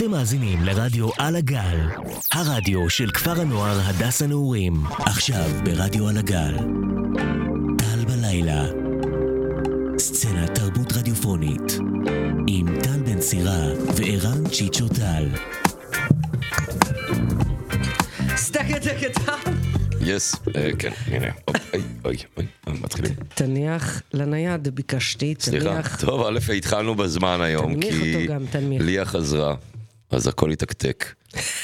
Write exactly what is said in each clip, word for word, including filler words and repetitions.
אתם מאזינים לרדיו על הגל, הרדיו של כפר הנוער הדס הנעורים. עכשיו ברדיו על הגל, טל בלילה, סצנת תרבות רדיופונית, עם טל בן סירה וערן צ'יצ'ו טל. סטקה טקה טל. יס, כן, הנה, אוי, אוי, אוי, מתחילים. תניח לנייד, ביקשתי, תניח. סליחה, טוב, א', התחלנו בזמן היום, תנמיך כי אותו גם, תנמיך. ליה חזרה, אז הכל יתקתק.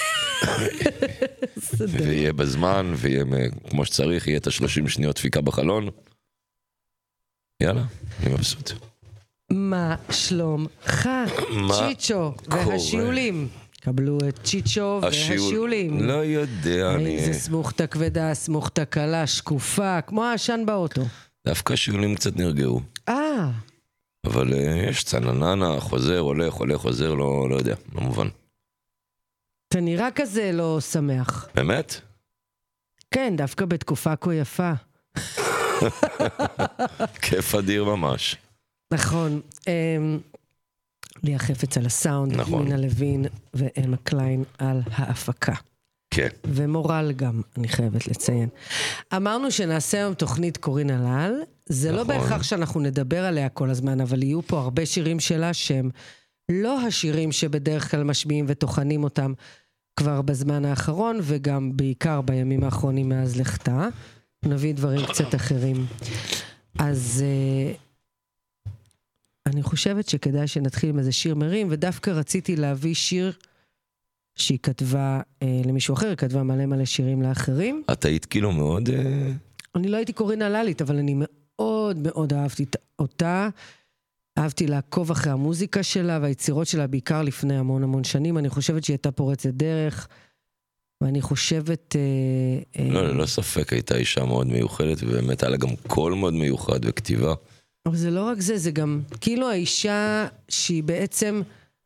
ויהיה בזמן, ויהיה כמו שצריך, יהיה את השלושים שניות דפיקה בחלון. יאללה, אני מבסוט. מה שלומך, צ'יצ'ו והשיעולים? קבלו את צ'יצ'ו והשיעולים. לא יודע, אני... זה סמוכתה כבדה, סמוכתה קלה, שקופה, כמו העשן באוטו. דווקא השיעולים קצת נרגעו. אה. אבל יש צנננה, חוזר, הולך, הולך, חוזר, לא, לא יודע, לא מובן. אתה נראה כזה לא שמח. באמת? כן, דווקא בתקופה כה יפה. כיף אדיר ממש. נכון. ליה חפץ על הסאונד, נכון. מינה לוין ואלמה קליין על ההפקה. כן. ומורל גם, אני חייבת לציין. אמרנו שנעשה היום תוכנית קורין הלל, זה נכון. לא בהכרח שאנחנו נדבר עליה כל הזמן, אבל יהיו פה הרבה שירים שלה שהם לא השירים שבדרך כלל משמיעים ותוכנים אותם כבר בזמן האחרון, וגם בעיקר בימים האחרונים מאז לכתה. נביא דברים קצת אחרים. אז... אני חושבת שכדאי שנתחיל עם איזה שיר מרים, ודווקא רציתי להביא שיר שהיא כתבה אה, למישהו אחר, היא כתבה מלא מלא שירים לאחרים. את היית כאילו מאוד... אה... אני לא הייתי קורין הללית, אבל אני מאוד מאוד אהבתי אותה. אהבתי לעקוב אחרי המוזיקה שלה והיצירות שלה, בעיקר לפני המון המון שנים. אני חושבת שהיא הייתה פורצת דרך, ואני חושבת... אה, לא, אה... לא, לא ספק, הייתה אישה מאוד מיוחדת, ובאמת היה לה גם קול מאוד מיוחד וכתיבה. אבל זה לא רק זה, זה גם כאילו האישה שהיא בעצם,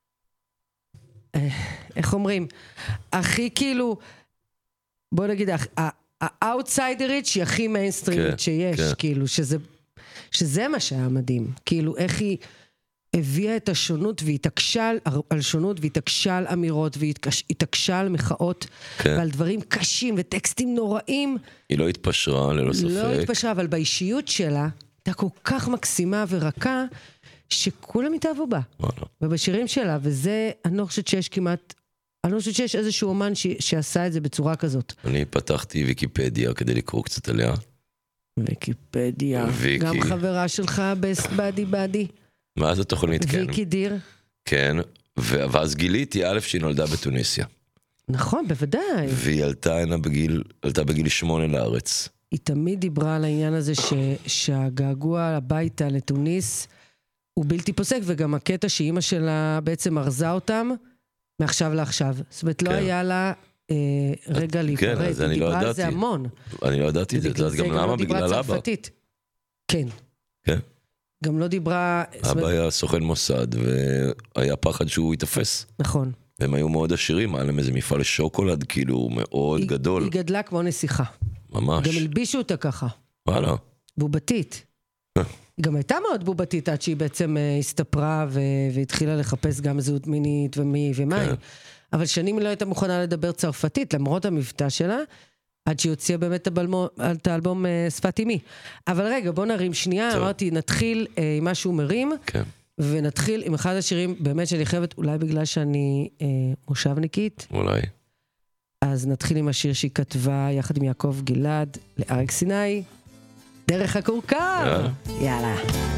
איך אומרים, הכי כאילו, בוא נגיד, האאוטסיידרית שהיא הכי מיינסטרימית שיש, כאילו, שזה, שזה מה שהיה מדהים, כאילו, איך היא הביאה את השונות והתעקשה על שונות והתעקשה על אמירות והתעקשה על מחאות ועל דברים קשים וטקסטים נוראים. היא לא התפשרה, ללא ספק. לא התפשרה, אבל באישיות שלה, הייתה כל כך מקסימה ורכה, שכולם התאהבו בה. ובשירים שלה, וזה, אני לא חושבת שיש כמעט, אני לא חושבת שיש איזשהו אומן ש, שעשה את זה בצורה כזאת. אני פתחתי ויקיפדיה כדי לקרוא קצת עליה. ויקיפדיה. ויקי. גם חברה שלך, בסט בדי בדי. מה זה תוכנית, כן. ויקי דיר. כן, ואז גיליתי, א', שהיא נולדה בתוניסיה. נכון, בוודאי. והיא עלתה הנה בגיל, עלתה בגיל שמונה לארץ. היא תמיד דיברה על העניין הזה ש, שהגעגוע הביתה לתוניס הוא בלתי פוסק, וגם הקטע שאימא שלה בעצם ארזה אותם מעכשיו לעכשיו. זאת אומרת, כן. לא היה לה אה, רגע להיפרד. כן, אז אני לא ידעתי. היא דיברה על זה המון. אני לא ידעתי את זה, זה גם למה? בגלל אבא. כן. כן. גם לא דיברה... אבא היה סוכן מוסד, והיה פחד שהוא יתפס. נכון. והם היו מאוד עשירים, היה להם איזה מפעל לשוקולד, כאילו, מאוד היא, גדול. היא גדלה כמו נסיכה. ממש. גם הלבישו אותה ככה. וואלה. בובתית. היא גם הייתה מאוד בובתית עד שהיא בעצם הסתפרה והתחילה לחפש גם זהות מינית ומי ומי. אבל שנים היא לא הייתה מוכנה לדבר צרפתית, למרות המבטא שלה, עד שהיא הוציאה באמת את האלבום שפת אמי. אבל רגע, בוא נרים שנייה, אמרתי, נתחיל עם משהו מרים, ונתחיל עם אחד השירים באמת שאני חייבת, אולי בגלל שאני מושבניקית. אולי. אז נתחיל עם השיר שהיא כתבה יחד עם יעקב גלעד לאריק סיני, דרך הכורכר. יאללה.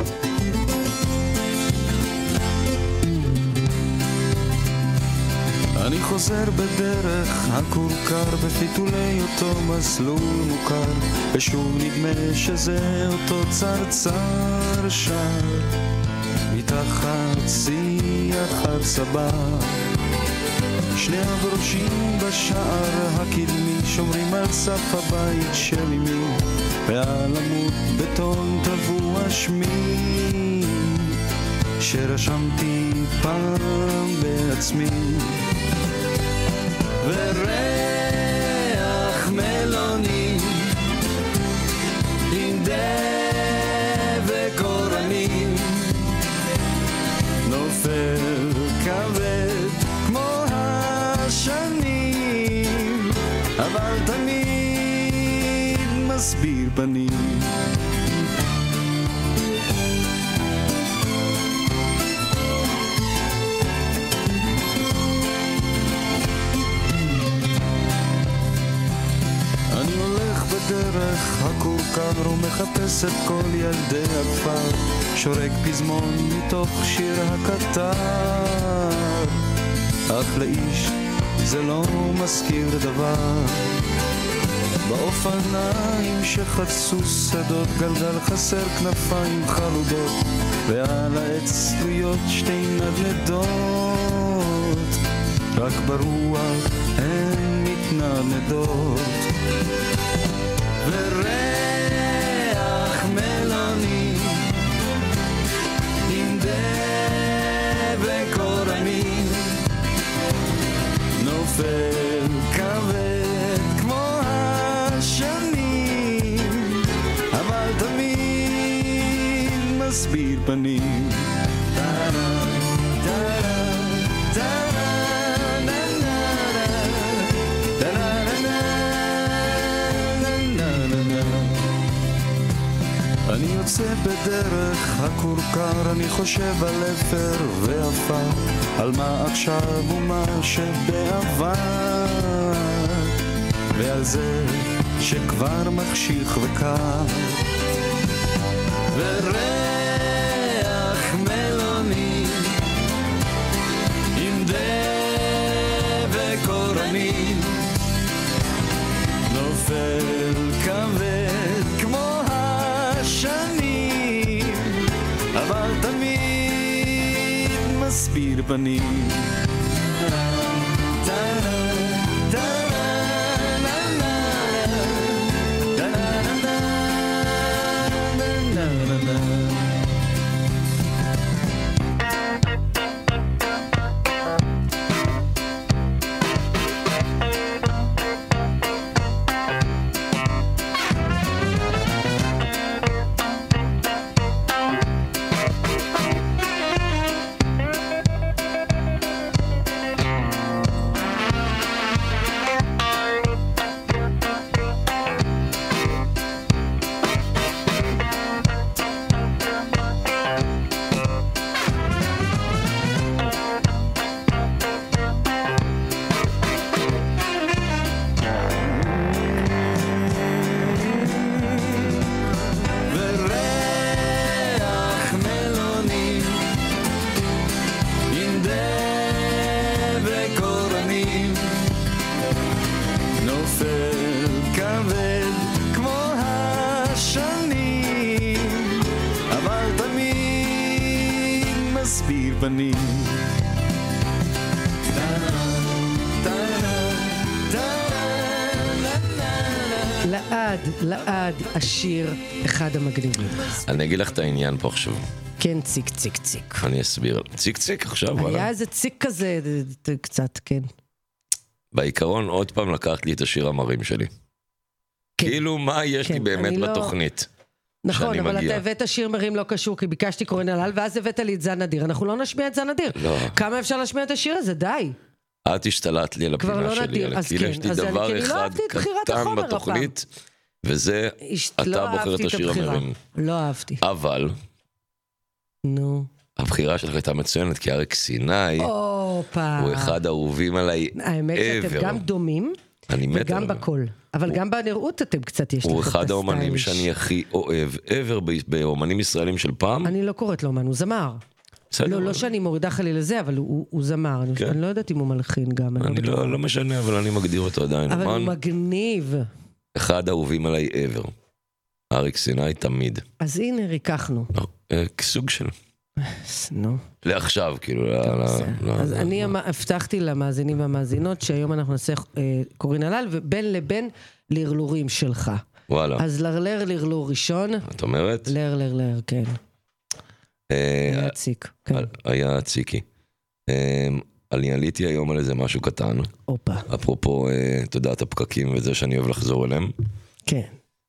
אני חוזר בדרך הכורכר בפיתולי אותו מסלול מוכר, ושוב נדמה שזה אותו צרצר שר מתחת שיח הרצבה. שני הברושים בשער הקדמי שומרים על סף הבית של אמי, ועל עמוד בטון טבוע שמי שרשמתי פעם בעצמי. וריח מלוני עם דבק אורנים נופל כבד כמו פנים. אני הולך בדרך הכורכר ומחפש את כל ילדי הכפר, שורק פזמון מתוך שיר הקטר, אך לאיש זה לא מזכיר דבר. באופניים שחצו שדות גלגל חסר כנפיים חלודות, ועל העץ תלויות שתי נדנדות, רק ברוח הן מתנדנדות. וריח מלוני עם דבק אורנים נופל כבד כמו השנים, אבל תמיד מסביר פנים. אני יוצא בדרך הכורכר, אני חושב על אפר ועפר, על מה עכשיו ומה שבעבר, ועל זה שכבר מחשיך וקר. וריח מלוני עם דבק אורנים נופל כבד כמו השנים, אבל תמיד מסביר פנים. לעד, לעד, השיר אחד המגניבים. אני אגיד לך את העניין פה עכשיו. כן, ציק, ציק, ציק. אני אסביר. ציק, ציק עכשיו, וואלה. היה איזה ציק כזה, קצת, כן. בעיקרון, עוד פעם לקחת לי את השיר המרים שלי. כאילו, מה יש לי באמת בתוכנית? נכון, אבל אתה הבאת שיר מרים לא קשור, כי ביקשתי קורן הלל, ואז הבאת לי את זן אדיר. אנחנו לא נשמיע את זן אדיר. כמה אפשר להשמיע את השיר הזה? די. את השתלט לי על הפינה שלי, על כאילו יש לי דבר אחד קטן בתוכנית, וזה, אתה בוחר את השיר המרים. לא אהבתי. אבל, נו. הבחירה שלך הייתה מצוינת, כי אריק סיני, הוא אחד האהובים עליי ever. האמת שאתם גם דומים, וגם בקול. אבל גם בנראות אתם קצת יש לך את הסטייליש. הוא אחד האומנים שאני הכי אוהב ever באומנים ישראלים של פעם. אני לא קוראת לו אומן, הוא זמר. לא, לא שאני מורידה חלי לזה, אבל הוא זמר. אני לא יודעת אם הוא מלחין גם. אני לא משנה, אבל אני מגדיר אותו עדיין. אבל הוא מגניב. אחד האהובים עליי ever. אריק סיני תמיד. אז הנה, ריקחנו. סוג של... נו. לעכשיו, כאילו. אז אני הבטחתי למאזינים והמאזינות שהיום אנחנו נעשה קורין הלל, ובין לבין לרלורים שלך. וואלה. אז לרלר לרלור ראשון. את אומרת? לר לר לר, כן. היה ציק, כן. היה ציקי. אני עליתי היום על איזה משהו קטן. אופה. אפרופו, אתה יודע, את הפקקים וזה שאני אוהב לחזור אליהם. כן.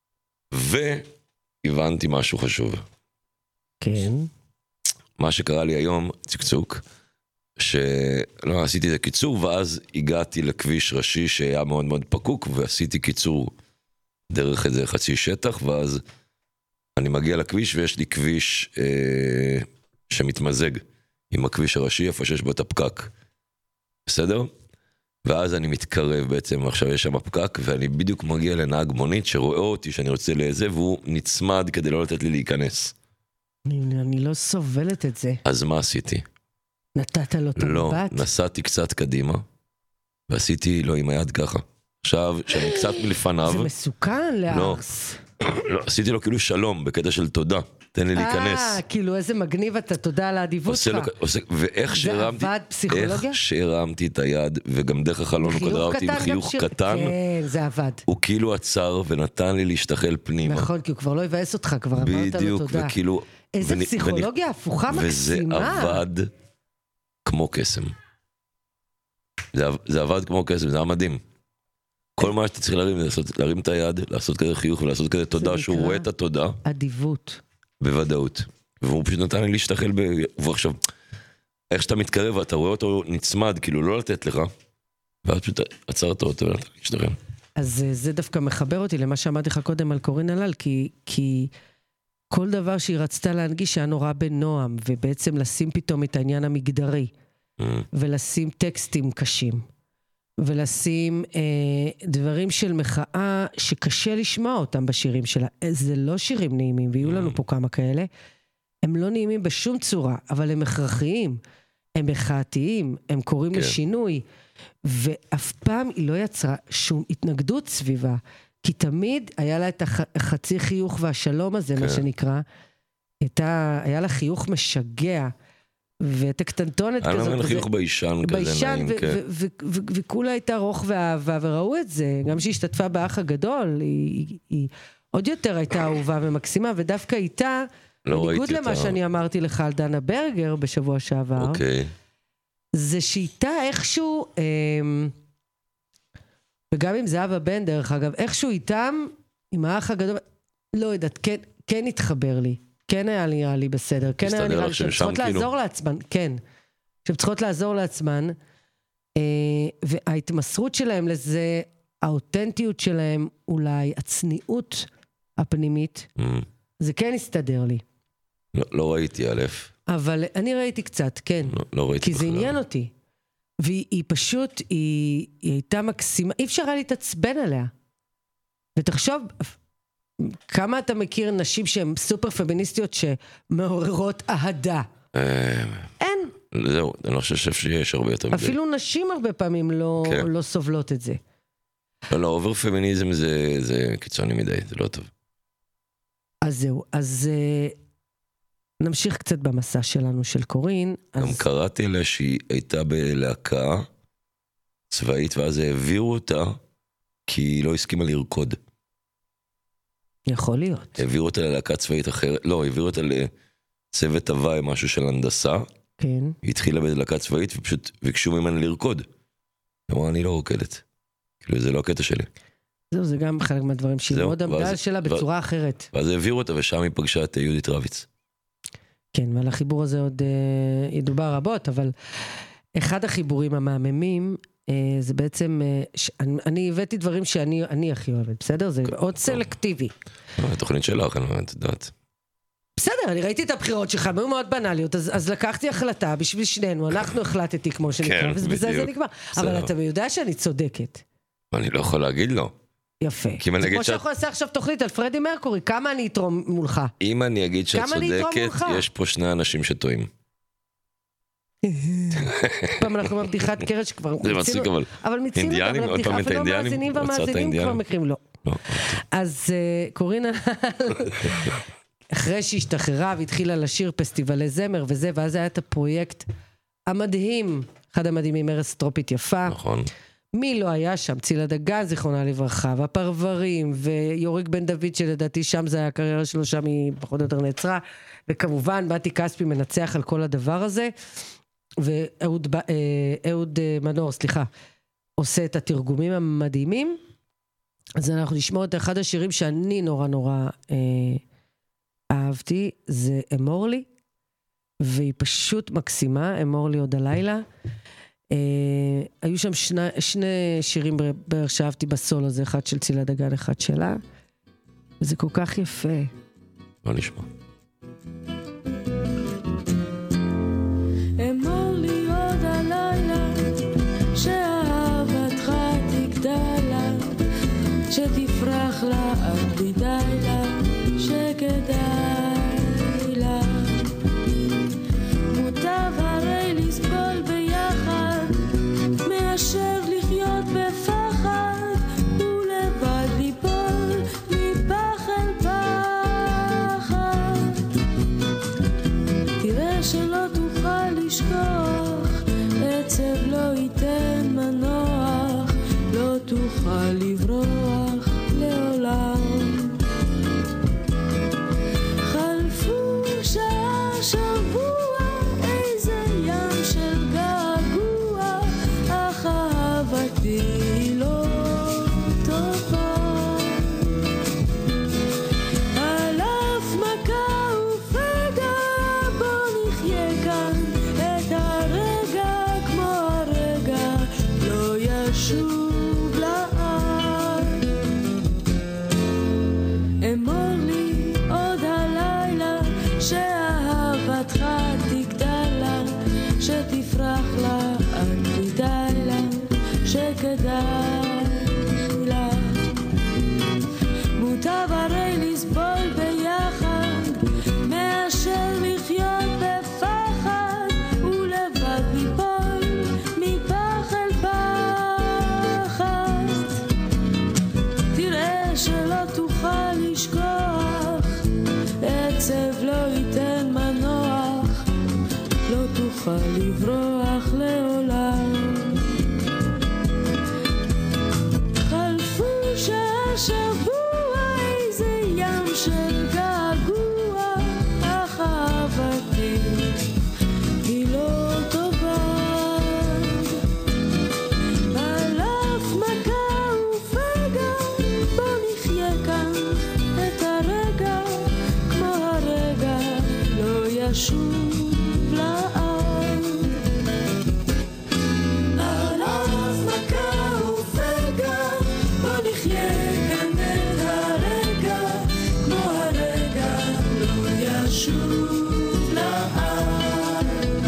והבנתי משהו חשוב. כן. מה שקרה לי היום, צקצוק, שלא, עשיתי את הקיצור, ואז הגעתי לכביש ראשי שהיה מאוד מאוד פקוק, ועשיתי קיצור דרך איזה חצי שטח, ואז אני מגיע לכביש, ויש לי כביש אה, שמתמזג עם הכביש הראשי, איפה שיש בו את הפקק. בסדר? ואז אני מתקרב בעצם, עכשיו יש שם פקק, ואני בדיוק מגיע לנהג מונית שרואה אותי שאני רוצה לזה, והוא נצמד כדי לא לתת לי להיכנס. אני, אני לא סובלת את זה. אז מה עשיתי? נתת לו את לא, המבט? לא, נסעתי קצת קדימה, ועשיתי לו עם היד ככה. עכשיו, שאני קצת מלפניו... זה מסוכן לארס. לא, לא, עשיתי לו כאילו שלום, בקטע של תודה. תן לי להיכנס. אה, כאילו איזה מגניב אתה, תודה על העדיבות שלך. ואיך שהרמתי... זה עבד פסיכולוגיה? איך שהרמתי את היד, וגם דרך החלון הוא קדרה אותי בחיוך קטן. כן, זה עבד. הוא כאילו עצר ונתן לי להשתחל פנימה. נכון, כי הוא כבר לא יבאס אותך, כבר אמרת לו תודה. בדיוק, וכאילו... איזה פסיכולוגיה הפוכה מקסימה. וזה עבד כמו קסם. זה עבד כמו קסם, זה היה מדהים. כל מה שאתה צריך להרים, זה להרים את היד, לעשות כזה חיוך ולעשות כזה תודה, שהוא רואה את התודה. אדיבות. בוודאות. והוא פשוט נתן לי להשתחל ב... ועכשיו, איך שאתה מתקרב ואתה רואה אותו נצמד, כאילו לא לתת לך, ואז פשוט עצרת אותו ונתן לי להשתחל. אז זה דווקא מחבר אותי למה שאמרתי לך קודם על קורין הלל, כי, כי כל דבר שהיא רצתה להנגיש היה נורא בנועם, ובעצם לשים פתאום את העניין המגדרי, mm. ולשים טקסטים קשים. ולשים אה, דברים של מחאה שקשה לשמוע אותם בשירים שלה. זה לא שירים נעימים, ויהיו לנו פה כמה כאלה. הם לא נעימים בשום צורה, אבל הם הכרחיים, הם מחאתיים, הם קוראים כן. לשינוי, ואף פעם היא לא יצרה שום התנגדות סביבה, כי תמיד היה לה את החצי חיוך והשלום הזה, כן. מה שנקרא, הייתה, היה לה חיוך משגע, ואת הקטנטונת כזאת. היה לה חיוך בישן כזה נעים, כן. וכולה הייתה רוח ואהבה, וראו את זה, גם שהיא השתתפה באח הגדול, היא עוד יותר הייתה אהובה ומקסימה, ודווקא איתה, בניגוד למה שאני אמרתי לך על דנה ברגר בשבוע שעבר, זה שאיתה איכשהו, וגם עם זהבה בן דרך אגב, איכשהו איתם, עם האח הגדול, לא יודעת, כן התחבר לי. כן היה נראה לי בסדר, כן היה נראה לי שהן צריכות לעזור לעצמן, כן, שהן צריכות לעזור לעצמן, וההתמסרות שלהם לזה, האותנטיות שלהם, אולי הצניעות הפנימית, זה כן הסתדר לי. לא ראיתי א', אבל אני ראיתי קצת, כן, כי זה עניין אותי, והיא פשוט, היא הייתה מקסימה, אי אפשר היה להתעצבן עליה, ותחשוב, כמה אתה מכיר נשים שהן סופר פמיניסטיות שמעוררות אהדה? אין. זהו, אני לא חושב שיש הרבה יותר מדי. אפילו נשים הרבה פעמים לא סובלות את זה. לא, לא, אובר פמיניזם זה קיצוני מדי, זה לא טוב. אז זהו, אז נמשיך קצת במסע שלנו של קורין. גם קראתי לה שהיא הייתה בלהקה צבאית, ואז העבירו אותה, כי היא לא הסכימה לרקוד. יכול להיות. העבירו אותה ללהקה צבאית אחרת, לא, העבירו אותה לצוות הוואי, משהו של הנדסה. כן. היא התחילה בלהקה צבאית, ופשוט ביקשו ממנה לרקוד. היא אמרה, אני לא רוקדת. כאילו, זה לא הקטע שלי. זהו, זה גם חלק מהדברים שהיא מאוד עמדה שלה בצורה אחרת. ואז העבירו אותה, ושם היא פגשה את יהודית רביץ. כן, ועל החיבור הזה עוד ידובר רבות, אבל אחד החיבורים המהממים, זה בעצם, אני הבאתי דברים שאני הכי אוהבת, בסדר? זה מאוד סלקטיבי. התוכנית שלך, אני אומרת, דעת. בסדר, אני ראיתי את הבחירות שלך, היו מאוד בנאליות, אז לקחתי החלטה בשביל שנינו, אנחנו החלטתי כמו שנקרא, ובזה זה נגמר. אבל אתה יודע שאני צודקת. אני לא יכול להגיד לו. יפה. זה כמו שאנחנו נעשה עכשיו תוכנית על פרדי מרקורי, כמה אני אתרום מולך? אם אני אגיד שאת צודקת, יש פה שני אנשים שטועים. פעם אנחנו מבדיחת קרת שכבר זה מצחיק אבל אבל מיצינו אינדיאנים, עוד פעם את האינדיאנים והמאזינים כבר מקרים לא אז קורין אחרי שהשתחררה והתחילה לשיר פסטיבלי זמר וזה, ואז היה את הפרויקט המדהים, אחד המדהימים, ארץ טרופית יפה, נכון. מי לא היה שם? צילה דגן, זיכרונה לברכה, והפרברים, ויוריק בן דוד, שלדעתי שם זה היה הקריירה שלו, שם היא פחות או יותר נעצרה, וכמובן, באתי כספי מנצח על כל הדבר הזה, ואהוד אהוד מנור, סליחה, עושה את התרגומים המדהימים, אז אנחנו נשמע את אחד השירים שאני נורא נורא אה, אהבתי, זה אמור לי, והיא פשוט מקסימה, אמור לי עוד הלילה, Uh, היו שם שני, שני שירים בערך שאהבתי בסול הזה, אחד של צילה דגן, אחד שלה, זה כל כך יפה. בוא נשמע. אמור לי עוד הלילה שאהבתך תגדלה, שתפרח לה עד בלי די לה, שכדאי לה. מוטב הרי לסבול ביחד מאשר לחיות בפחד ולבד ליפול מפח אל פחד. תראה שלא תוכל לשכוח, עצב לא ייתן מנוח, לא תוכל לברוח לעולם. חלפו שעה שבוע, איזה ים של געגוע, אך אהבתי לא טובה. על אף מכה ופגע, בוא נחיה כאן את הרגע כמו הרגע לא ישוב לעד. אמור לי עוד הלילה שאהבתך תגדלה, שתפרח לה עד בלי די לה, שכדאי לה. מוטב הרי לסבול ביחד מאשר לחיות בפחד ולבד ליפול מפח אל פחד. תראה שלא תוכל לשכוח, עצב לא ייתן מנוח, לא תוכל לברוח לעולם. חלפו שעה שבוע, איזה ים של געגוע, אך אהבתי היא לא טובה. על אף מכה ופגע, בוא נחיה כאן את הרגע כמו הרגע לא ישוב לעד. על אף מכה ופגע, בוא נחיה כאן את הרגע כמו הרגע לא ישוב לעד.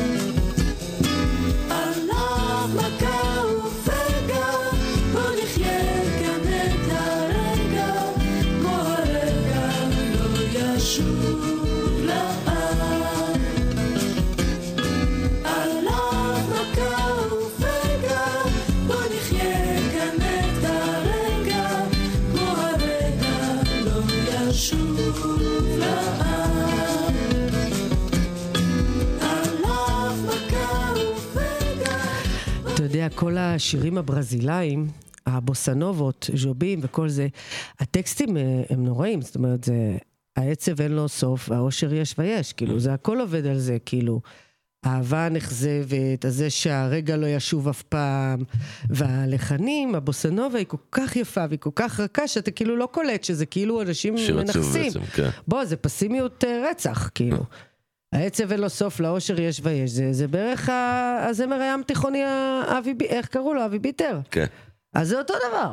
על אף מכה ופגע, בוא נחיה כאן את הרגע כמו הרגע לא ישוב לעד. על אף מכה ופגע, בוא נחיה כאן את הרגע כמו הרגע לא ישוב לעד. על אף מכה ופגע. אתה יודע, כל השירים הברזילאים, הבוסנובות, ז'ובים וכל זה, הטקסטים אה, הם נוראים, זאת אומרת, זה, העצב אין לו סוף, האושר יש ויש, כאילו, זה הכל עובד על זה, כאילו, האהבה נחזבת, הזה שהרגע לא ישוב אף פעם, והלחנים, הבוסנובה היא כל כך יפה, והיא כל כך רכה, שאתה כאילו לא קולט, שזה כאילו אנשים שיר עצוב מנחסים. בעצם, כן. בוא, זה פסימיות אה, רצח, כאילו. העצב אין לו סוף, לאושר יש ויש, זה, זה בערך ה- הזמר הים תיכוני, האבי, בי- איך קראו לו? אבי ביטר. כן. אז זה אותו דבר.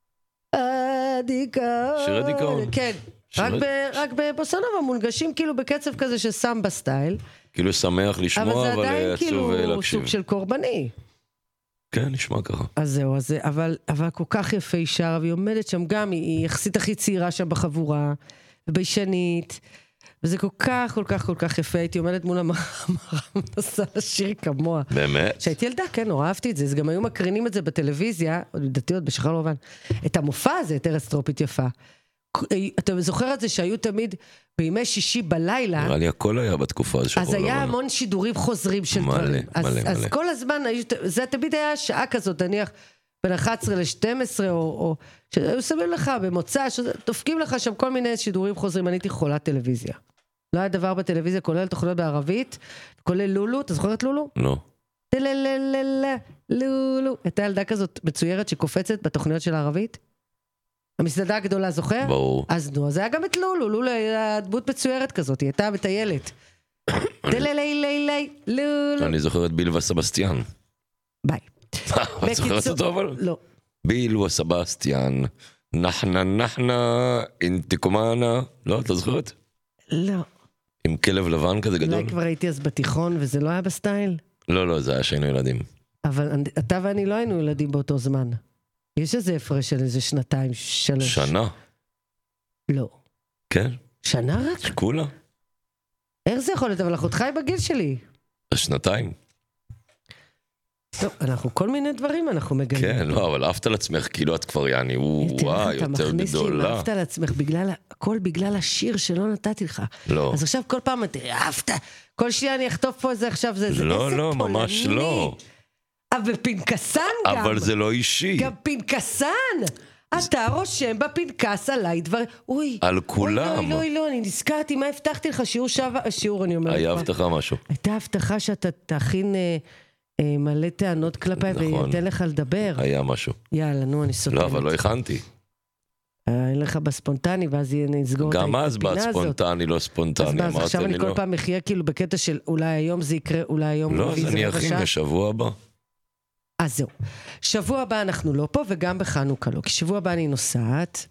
הדיכאון. שירי דיכאון. כן. שירי- רק, ב, רק בבוסנובה מונגשים כאילו בקצב כזה של סמבה סטייל, כאילו שמח אבל לשמוע, זה אבל עדיין עצוב כאילו להקשיב. סוג של קורבני. כן, נשמע ככה. אז זהו, אז זה, אבל, אבל כל כך יפה היא שרה, והיא עומדת שם גם, היא, היא יחסית הכי צעירה שם בחבורה, וביישנית, וזה כל כך, כל כך, כל כך יפה, הייתי עומדת מול המראה, מנסה לשיר כמוה. באמת? כשהייתי ילדה, כן, נורא אהבתי את זה, אז גם היו מקרינים את זה בטלוויזיה, עוד לדעתי עוד בשחר לבן, את המופע הזה, את ארץ טרופית יפה. אתה זוכר את זה שהיו תמיד בימי שישי בלילה, נראה לי הכל היה בתקופה הזו. אז היה המון שידורים חוזרים של מלא, דברים. אז, מלא, אז מלא. כל הזמן, זה תמיד היה שעה כזאת, נניח, בין אחת עשרה ל-שתים עשרה, או, או שהיו שמים לך במוצא, דופקים לך שם כל מיני שידורים חוזרים, אני הייתי חולת טלוויזיה. לא היה דבר בטלוויזיה, כולל תוכניות בערבית, כולל לולו, אתה זוכר את לולו? לא. טללללה, לולו. הייתה ילדה כזאת מצוירת שקופצת בתוכניות של הערבית? המסעדה הגדולה, זוכר? ברור. אז נו, אז היה גם את לולו, לולו היה דמות מצוירת כזאת, היא הייתה מטיילת. טללללה, לולו. אני זוכר את בילבה סבסטיאן. ביי. את זוכרת אותו אבל? לא. בילבה סבסטיאן. נחנה נחנה, אינטיקומנה, לא, אתה זוכרת? לא. עם כלב לבן כזה גדול? אולי כבר הייתי אז בתיכון וזה לא היה בסטייל? לא, לא, זה היה שהיינו ילדים. אבל אתה ואני לא היינו ילדים באותו זמן. יש איזה הפרש של איזה שנתיים, שלוש. שנה? לא. כן? שנה רק? שקולה? איך זה יכול להיות? אבל אחותך היא בגיל שלי. שנתיים. טוב, אנחנו כל מיני דברים אנחנו מגלים. כן, לא, אבל אהבת על עצמך, כאילו את כבר יעני, וואי, יותר לי, גדולה. אהבת על עצמך, בגלל, הכל בגלל השיר שלא נתתי לך. לא. אז עכשיו כל פעם, תראה, אהבת, כל שנייה אני אכתוב פה איזה עכשיו, זה איזה לא, לא, ממש לא. אבל פנקסן גם. אבל זה לא אישי. גם פנקסן. אתה רושם בפנקס עליי דבר, אוי. על כולם. אוי, לא, אוי, לא, אני נזכרתי, מה הבטחתי לך? שיעור שווה, שיעור, אני אומרת. היה הבטחה משהו. הייתה הבטחה שאתה תכין מלא טענות כלפיי, ויתן לך לדבר. היה משהו. יאללה, נו, אני סותמת. לא, אבל לא הכנתי. אין לך בספונטני, ואז נסגור את הפינה הזאת. גם אז בספונטני, לא ספונטני. אז עכשיו אני כל פעם מחיה כאילו בקטע של אולי היום זה יקרה, אולי היום... לא, אז אני אכין בשבוע הבא. אז זהו. שבוע הבא אנחנו לא פה, וגם בחנוכה לא. כי שבוע הבא אני נוסעת,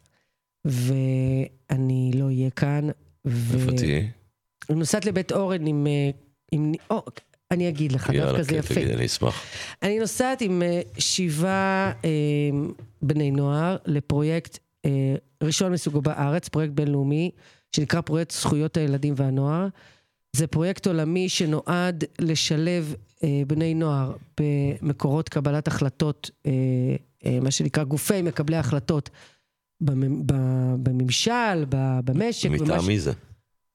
ואני לא אהיה כאן. איפה תהיה? אני נוסעת לבית אורן עם... עם... או, אני אגיד לך, דווקא זה יפה. תגיד, אני אשמח. אני נוסעת עם שבעה אה, בני נוער לפרויקט אה, ראשון מסוגו בארץ, פרויקט בינלאומי, שנקרא פרויקט זכויות הילדים והנוער. זה פרויקט עולמי שנועד לשלב אה, בני נוער במקורות קבלת החלטות, אה, אה, מה שנקרא גופי מקבלי החלטות, בממשל, במשק. מטעם מי זה?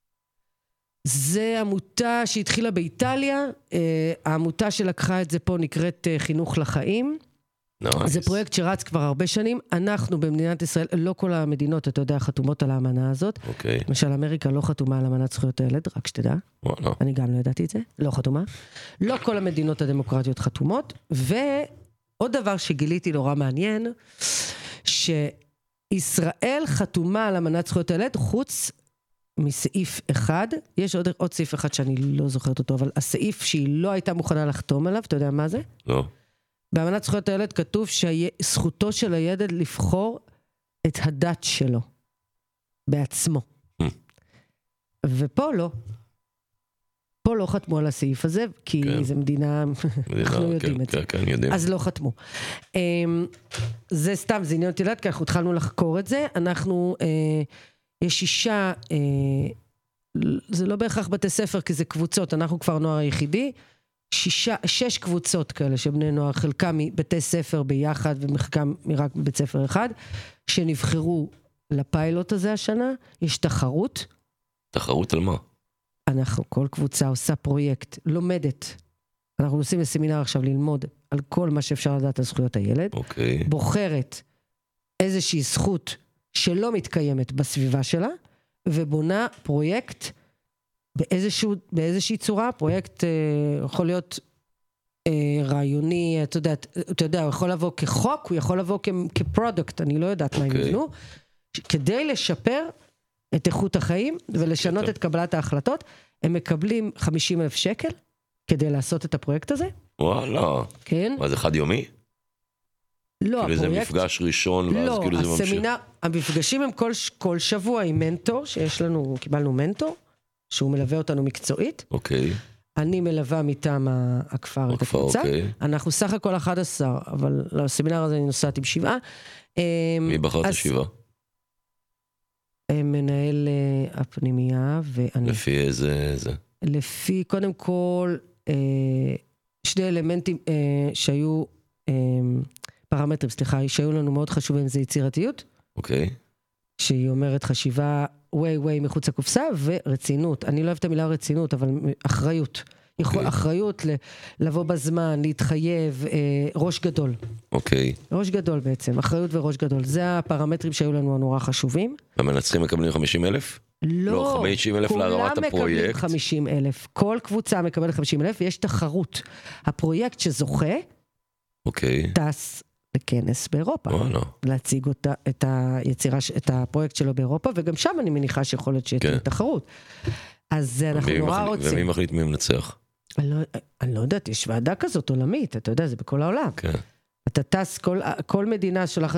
זה עמותה שהתחילה באיטליה, העמותה שלקחה את זה פה נקראת חינוך לחיים. זה פרויקט שרץ כבר הרבה שנים. אנחנו במדינת ישראל, לא כל המדינות, אתה יודע, חתומות על האמנה הזאת. למשל, אמריקה לא חתומה על אמנת זכויות הילד, רק שתדע. אני גם לא ידעתי את זה, לא חתומה. לא כל המדינות הדמוקרטיות חתומות. ועוד דבר שגיליתי נורא מעניין, שישראל חתומה על אמנת זכויות הילד, חוץ מסעיף אחד, יש עוד, עוד סעיף אחד שאני לא זוכרת אותו, אבל הסעיף שהיא לא הייתה מוכנה לחתום עליו, אתה יודע מה זה? לא. באמנת זכויות הילד כתוב שזכותו של הילד לבחור את הדת שלו, בעצמו. ופה לא. פה לא חתמו על הסעיף הזה, כי כן. זה מדינה, אנחנו כן, יודעים כן, את זה. כן, כן, יודעים. אז לא חתמו. זה סתם, זה עניין אותי לדעת, כי אנחנו התחלנו לחקור את זה, אנחנו... יש שישה, אה, זה לא בהכרח בתי ספר, כי זה קבוצות, אנחנו כבר נוער היחידי, שישה, שש קבוצות כאלה שבני נוער, חלקם מבתי ספר ביחד, וחלקם רק בבית ספר אחד, שנבחרו לפיילוט הזה השנה, יש תחרות. תחרות על מה? אנחנו, כל קבוצה עושה פרויקט, לומדת, אנחנו עושים לסמינר עכשיו ללמוד על כל מה שאפשר לדעת על זכויות הילד, אוקיי. בוחרת איזושהי זכות, שלא מתקיימת בסביבה שלה, ובונה פרויקט באיזשהו, באיזושהי צורה, פרויקט אה, יכול להיות אה, רעיוני, אתה יודע, אתה יודע, הוא יכול לבוא כחוק, הוא יכול לבוא כ, כפרודוקט, אני לא יודעת okay. מה הם יבנו, כדי לשפר את איכות החיים, ולשנות okay. את קבלת ההחלטות, הם מקבלים חמישים אלף שקל, כדי לעשות את הפרויקט הזה. וואלה. כן. מה זה חד יומי? לא, כאילו זה מפגש ראשון, ואז לא, כאילו זה ממשיך. הסמינר, המפגשים הם כל, כל שבוע עם מנטור, שיש לנו, קיבלנו מנטור, שהוא מלווה אותנו מקצועית. אוקיי. אני מלווה מטעם הכפר את הקבוצה. אוקיי. אנחנו סך הכל אחד עשר, אבל לסמינר הזה אני נוסעת עם שבעה. מי בחרת אז, שבעה? מנהל הפנימייה ואני. לפי איזה זה? לפי, קודם כל, שני אלמנטים שהיו... פרמטרים, סליחה, שהיו לנו מאוד חשובים, זה יצירתיות. אוקיי. שהיא אומרת חשיבה ווי ווי מחוץ לקופסה, ורצינות. אני לא אוהב את המילה רצינות, אבל אחריות. יכול, אחריות לבוא בזמן, להתחייב, ראש גדול. אוקיי. ראש גדול בעצם, אחריות וראש גדול. זה הפרמטרים שהיו לנו נורא חשובים. המנצחים מקבלים חמישים אלף? לא. לא, חמישים אלף להרמת הפרויקט. כולם מקבלים חמישים אלף. כל קבוצה מקבלת חמישים אלף, ויש תחרות. הפרויקט שזוכה, אוקיי. טס לכנס באירופה. וואלה. להציג אותה, את היצירה, את הפרויקט שלו באירופה, וגם שם אני מניחה שיכול להיות שתהיה כן. תחרות. אז אנחנו נורא מחליט, רוצים. ומי מחליט מי מנצח? אני לא, אני לא יודעת, יש ועדה כזאת עולמית, אתה יודע, זה בכל העולם. כן. אתה טס, כל, כל מדינה שולחת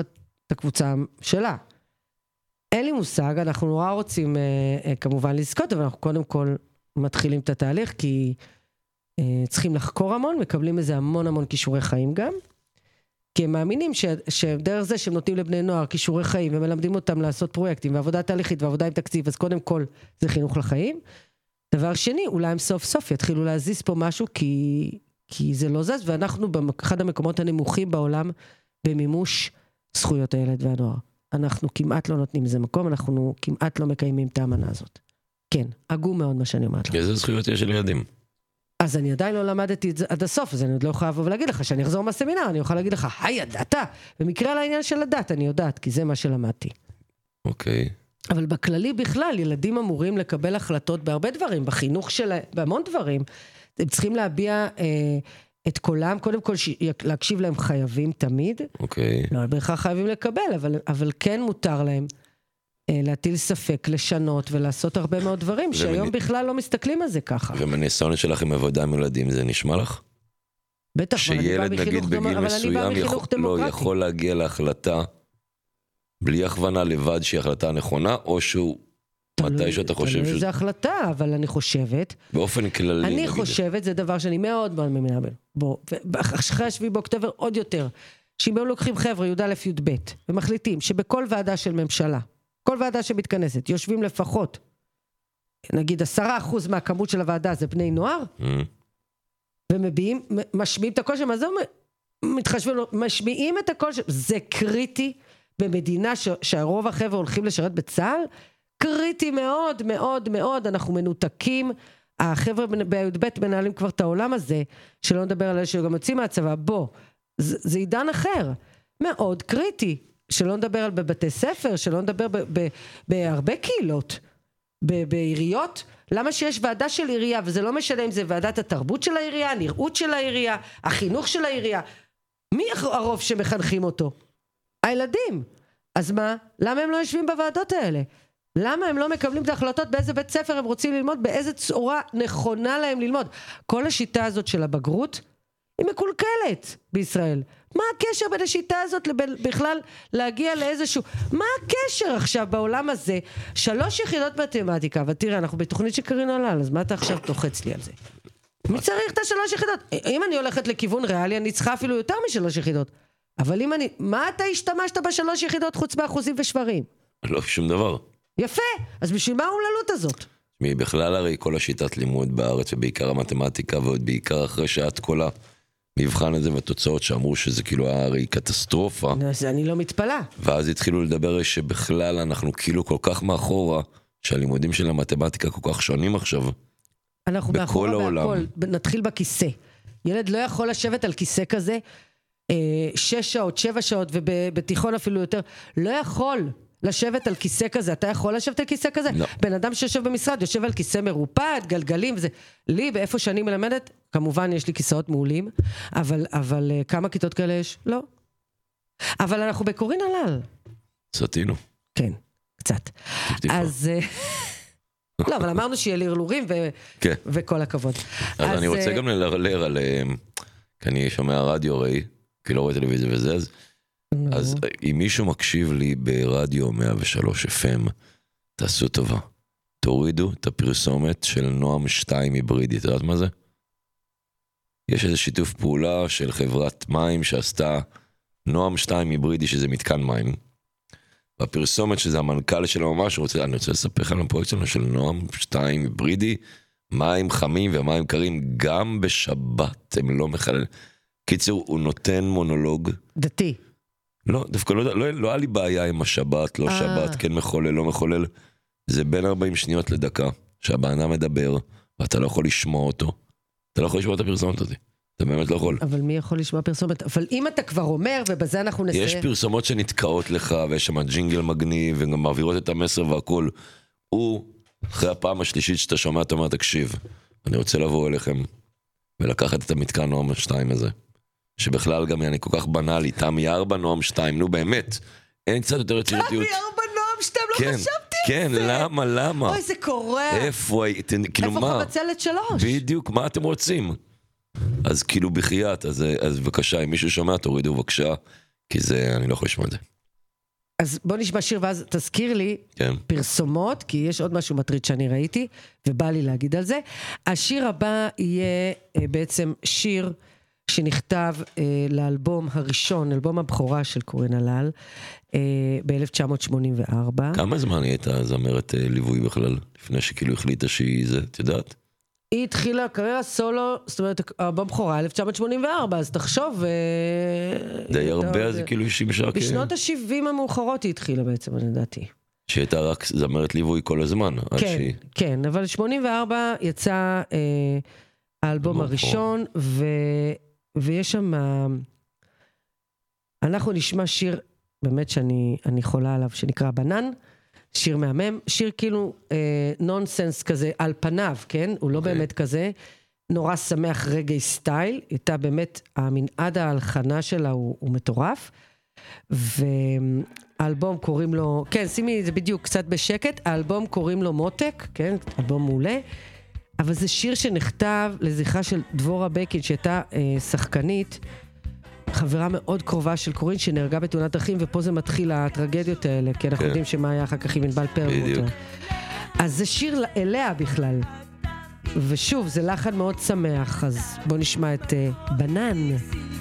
את הקבוצה שלה. אין לי מושג, אנחנו נורא רוצים אה, אה, כמובן לזכות, אבל אנחנו קודם כל מתחילים את התהליך, כי אה, צריכים לחקור המון, מקבלים איזה המון המון כישורי חיים גם, כי הם מאמינים ש, שדרך זה שהם נותנים לבני נוער כישורי חיים, ומלמדים אותם לעשות פרויקטים, ועבודה תהליכית ועבודה עם תקציב, אז קודם כל זה חינוך לחיים. דבר שני, אולי הם סוף סוף יתחילו להזיז פה משהו, כי, כי זה לא זז, ואנחנו באחד המקומות הנמוכים בעולם, במימוש זכויות הילד והנוער. אנחנו כמעט לא נותנים איזה מקום, אנחנו כמעט לא מקיימים את האמנה הזאת. כן, עגום מאוד מה שאני אומרת לך. איזה זכויות יש של ילדים? אז אני עדיין לא למדתי את זה עד הסוף, אז אני עוד לא יכולה לבוא ולהגיד לך, שאני אחזור מהסמינר, אני אוכל להגיד לך, היי, ידעת? במקרה על העניין של הדת, אני יודעת, כי זה מה שלמדתי. אוקיי. אבל בכללי בכלל, ילדים אמורים לקבל החלטות בהרבה דברים, בחינוך שלהם, בהמון דברים. הם צריכים להביע אה, את קולם, קודם כל ש... להקשיב להם חייבים תמיד. אוקיי. לא, בהכרח חייבים לקבל, אבל, אבל כן מותר להם אה, להטיל ספק, לשנות ולעשות הרבה מאוד דברים, שהיום ומנ... בכלל לא מסתכלים על זה ככה. ומניסיון שלך עם עבודה עם ילדים, זה נשמע לך? בטח, שילד נגיד בגיל מסוים יכול, לא יכול להגיע להחלטה בלי הכוונה לבד שהיא החלטה נכונה, או שהוא מתי שאתה חושב שזה... זה החלטה, אבל אני חושבת... באופן כללי... אני חושבת, זה דבר שאני מאוד מאוד מאמינה בו. אחרי השביעי באוקטובר עוד יותר. שאם הם לוקחים חבר'ה, י' א' י' ב', ומחליטים שבכל ועדה של ממשלה, כל ועדה שמתכנסת, יושבים לפחות, נגיד עשרה אחוז מהכמות של הוועדה זה בני נוער, ומביעים, משמיעים את הקול שלהם, אז הם מתחשבים, משמיעים את הקול שלהם, זה קריטי במדינה ש, שהרוב החבר'ה הולכים לשרת בצה"ל, קריטי מאוד מאוד מאוד, אנחנו מנותקים, החבר'ה בי"ב מנהלים כבר את העולם הזה, שלא נדבר על אלה שגם יוצאים מהצבא, בוא, זה, זה עידן אחר, מאוד קריטי, שלא נדבר על בבתי ספר, שלא נדבר ב, ב, בהרבה קהילות, ב, בעיריות, למה שיש ועדה של עירייה, וזה לא משנה אם זה ועדת התרבות של העירייה, הנראות של העירייה, החינוך של העירייה, מי הרוב שמחנכים אותו? הילדים. אז מה? למה הם לא יושבים בוועדות האלה? למה הם לא מקבלים את ההחלטות באיזה בית ספר הם רוצים ללמוד, באיזה צורה נכונה להם ללמוד? כל השיטה הזאת של הבגרות היא מקולקלת בישראל. מה הקשר בין השיטה הזאת לבין, בכלל להגיע לאיזשהו... מה הקשר עכשיו בעולם הזה? שלוש יחידות מתמטיקה, ותראה, אנחנו בתוכנית שקרינו עליו, אז מה אתה עכשיו תוחץ לי על זה? מי צריך את השלוש יחידות? אם אני הולכת לכיוון ריאלי, אני צריכה אפילו יותר משלוש יחידות. אבל אם אני... מה אתה השתמשת בשלוש יחידות חוץ באחוזים ושברים? לא, שום דבר. יפה, אז בשביל מה האומללות הזאת? בכלל הרי כל השיטת לימוד בארץ, ובעיקר המתמטיקה, ועוד בעיקר אחרי שאת כל המבחן הזה והתוצאות שאמרו שזה כאילו הרי קטסטרופה. אז אני לא מתפלא. ואז התחילו לדבר שבכלל אנחנו כאילו כל כך מאחורה, שהלימודים של המתמטיקה כל כך שונים עכשיו. אנחנו מאחורה בהכל, נתחיל בכיסא. ילד לא יכול לשבת על כיסא כזה, שש שעות, שבע שעות, ובתיכון אפילו יותר, לא יכול לשבת על כיסא כזה. אתה יכול לשבת על כיסא כזה? לא. בן אדם שיושב במשרד, יושב על כיסא מרופד, גלגלים וזה. לי, באיפה שאני מלמדת, כמובן יש לי כיסאות מעולים, אבל, אבל כמה כיתות כאלה יש? לא. אבל אנחנו בקורין הלל. סתינו. כן, קצת. אז... לא, אבל אמרנו שיהיה לרלורים ו... כן. וכל הכבוד. אז, אז אני רוצה גם לרלר על... כי אני שומע רדיו הרי, כי לא רואה טלוויזיה וזה, אז... אז אם מישהו מקשיב לי ברדיו מאה ושלוש אף אם, תעשו טובה. תורידו את הפרסומת של נועם שתיים היברידי. אתה יודעת מה זה? יש איזה שיתוף פעולה של חברת מים שעשתה נועם שתיים היברידי, שזה מתקן מים. והפרסומת שזה המנכ"ל שלו ממש, רוצה, אני רוצה לספר לך על הפרויקט שלנו של נועם שתיים היברידי, מים חמים ומים קרים, גם בשבת הם לא מחלל. קיצור, הוא נותן מונולוג. דתי. לא, דווקא לא, לא, לא היה לי בעיה עם השבת, לא שבת, כן מחולל, לא מחולל. זה בין ארבעים שניות לדקה, שהבענה מדבר, ואתה לא יכול לשמוע אותו. אתה לא יכול לשמוע את הפרסומת הזאת. אתה באמת לא יכול. אבל מי יכול לשמוע פרסומת? אבל אם אתה כבר אומר, ובזה אנחנו נסיים... יש פרסומות שנתקעות לך, ויש שם ג'ינגל מגניב, וגם מעבירות את המסר והכל. הוא, אחרי הפעם השלישית שאתה שומע, אתה אומר, תקשיב, אני רוצה לבוא אליכם, ולקחת את המתקן נועם שתיים הזה. שבכלל גם אני כל כך בנאלי, תמי ארבע נועם שתיים, נו באמת, אין קצת יותר יצירתיות. תמי ארבע נועם שתיים, לא כן, חשבתי כן, את זה. למה, למה? אוי, זה קורה. איפה, כאילו איפה מה? איפה חבצלת שלוש? בדיוק, מה אתם רוצים? אז כאילו בחייאת, אז, אז בבקשה, אם מישהו שומע, תורידו בבקשה, כי זה, אני לא יכול לשמוע את זה. אז בוא נשמע שיר ואז תזכיר לי כן. פרסומות, כי יש עוד משהו מטריד שאני ראיתי, ובא לי להגיד על זה. השיר הבא יהיה אה, בעצם שיר שנכתב אה, לאלבום הראשון, אלבום הבכורה של קורין הלל, אה, ב-אלף תשע מאות שמונים וארבע. כמה זמן היא הייתה זמרת אה, ליווי בכלל, לפני שכאילו החליטה שהיא זה, את יודעת? היא התחילה קריירה סולו, זאת אומרת, אלבום בכורה, אלף תשע מאות שמונים וארבע, אז תחשוב... די הרבה, אז כאילו היא שימשה... בשנות ה-שבעים המאוחרות היא התחילה בעצם, אני ידעתי. שהייתה רק זמרת ליווי כל הזמן. כן, כן, אבל שמונים וארבע יצא האלבום הראשון, ויש שם... אנחנו נשמע שיר, באמת שאני חולה עליו, שנקרא בנן, שיר מהמם, שיר כאילו אה, נונסנס כזה על פניו, כן? הוא לא okay. באמת כזה, נורא שמח רגעי סטייל, הייתה באמת, המנעד ההלחנה שלה הוא, הוא מטורף, והאלבום קוראים לו, כן, שימי את זה בדיוק קצת בשקט, האלבום קוראים לו מותק, כן? אלבום מעולה, אבל זה שיר שנכתב לזכרה של דבורה בקין, שהייתה אה, שחקנית, חברה מאוד קרובה של קורין שנהרגה בתאונת דרכים, ופה זה מתחיל הטרגדיות האלה, כי אנחנו יודעים שמה היה אחר כך עם ענבל פרלמוטר. אז זה שיר אליה בכלל. ושוב, זה לחן מאוד שמח, אז בוא נשמע את בנן.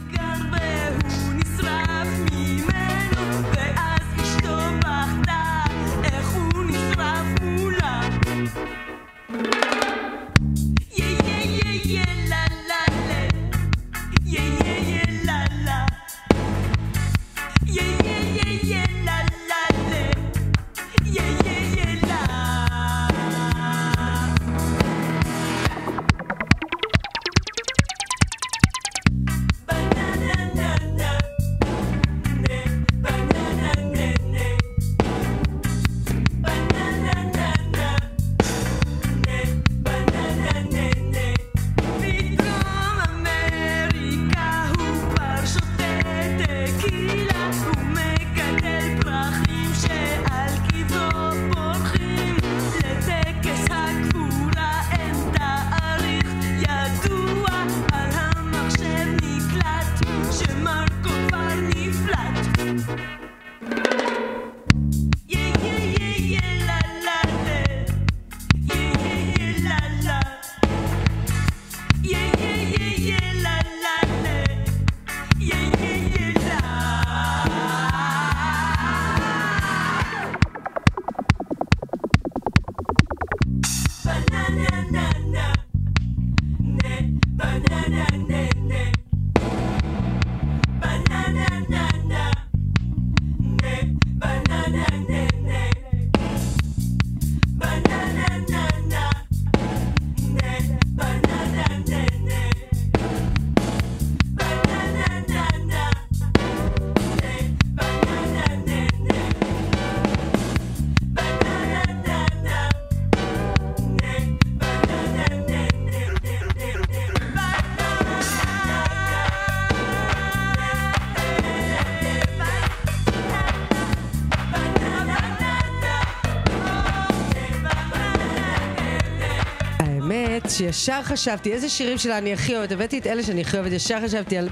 שישר חשבתי, איזה שירים שלה אני הכי אוהבת, הבאתי את אלה שאני הכי אוהבת, ישר חשבתי על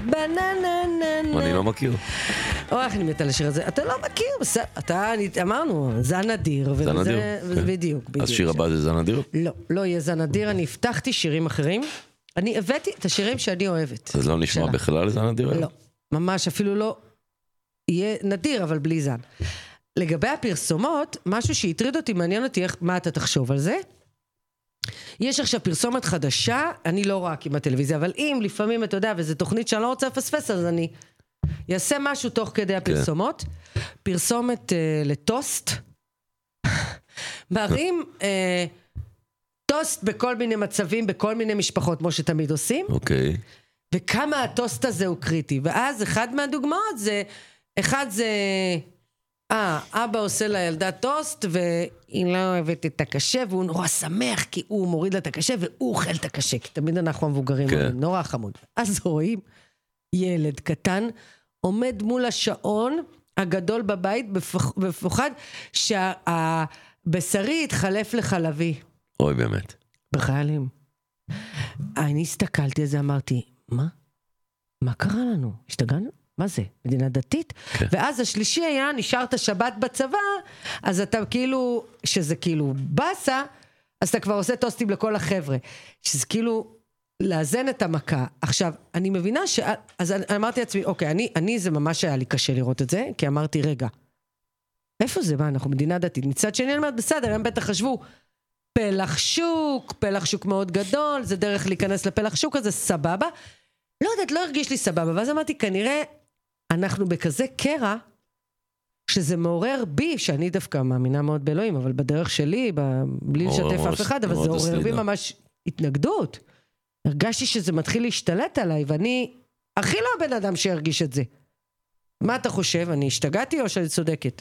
בנננננ. אני לא מכיר. או, איך אני מתה לשיר הזה? אתה לא מכיר, בסדר, אתה, אמרנו, זן אדיר. זן אדיר? בדיוק, בדיוק. אז שיר הבא זה זן אדיר? לא, לא יהיה זן אדיר, אני הבטחתי שירים אחרים, אני הבאתי את השירים שאני אוהבת. אז לא נשמע בכלל זן אדיר? לא, ממש אפילו לא, יהיה נדיר, אבל בלי זן. לגבי הפרסומות, משהו שהטריד אותי, מעניין אותי מה אתה תחשוב על זה. יש עכשיו פרסומת חדשה, אני לא רק עם הטלוויזיה, אבל אם לפעמים אתה יודע, וזו תוכנית שאני לא רוצה לפספס, אז אני אעשה משהו תוך כדי הפרסומות. כן. פרסומת אה, לטוסט. מראים אה, טוסט בכל מיני מצבים, בכל מיני משפחות, כמו שתמיד עושים. אוקיי. וכמה הטוסט הזה הוא קריטי. ואז אחד מהדוגמאות זה, אחד זה... אה, אבא עושה לילדה טוסט, והיא לא אוהבת את הקשה, והוא נורא שמח, כי הוא מוריד לה את הקשה, והוא אוכל את הקשה, כי תמיד אנחנו המבוגרים, כן. נורא חמוד. אז רואים ילד קטן, עומד מול השעון הגדול בבית, בפוחד, שהבשרי יתחלף לחלבי. אוי, באמת. בחיילים. אני הסתכלתי על זה, אמרתי, מה? מה קרה לנו? השתגענו? מה זה? מדינה דתית? כן. ואז השלישי היה, נשארת שבת בצבא, אז אתה כאילו, שזה כאילו בסה, אז אתה כבר עושה טוסטים לכל החבר'ה. שזה כאילו לאזן את המכה. עכשיו, אני מבינה ש... אז אני אמרתי לעצמי, אוקיי, אני, אני זה ממש היה לי קשה לראות את זה, כי אמרתי, רגע, איפה זה? מה, אנחנו מדינה דתית. מצד שני, אני אומרת, בסדר, הם בטח חשבו, פלח שוק, פלח שוק מאוד גדול, זה דרך להיכנס לפלח שוק הזה, סבבה. לא יודעת, לא הרגיש לי סבבה, ואז אמרתי, כנראה אנחנו בכזה קרע, שזה מעורר בי, שאני דווקא מאמינה מאוד באלוהים, אבל בדרך שלי, בלי לשתף אף אחד, אבל זה עורר בי ממש התנגדות. הרגשתי שזה מתחיל להשתלט עליי, ואני הכי לא הבן אדם שירגיש את זה. מה אתה חושב? אני השתגעתי או שאני צודקת?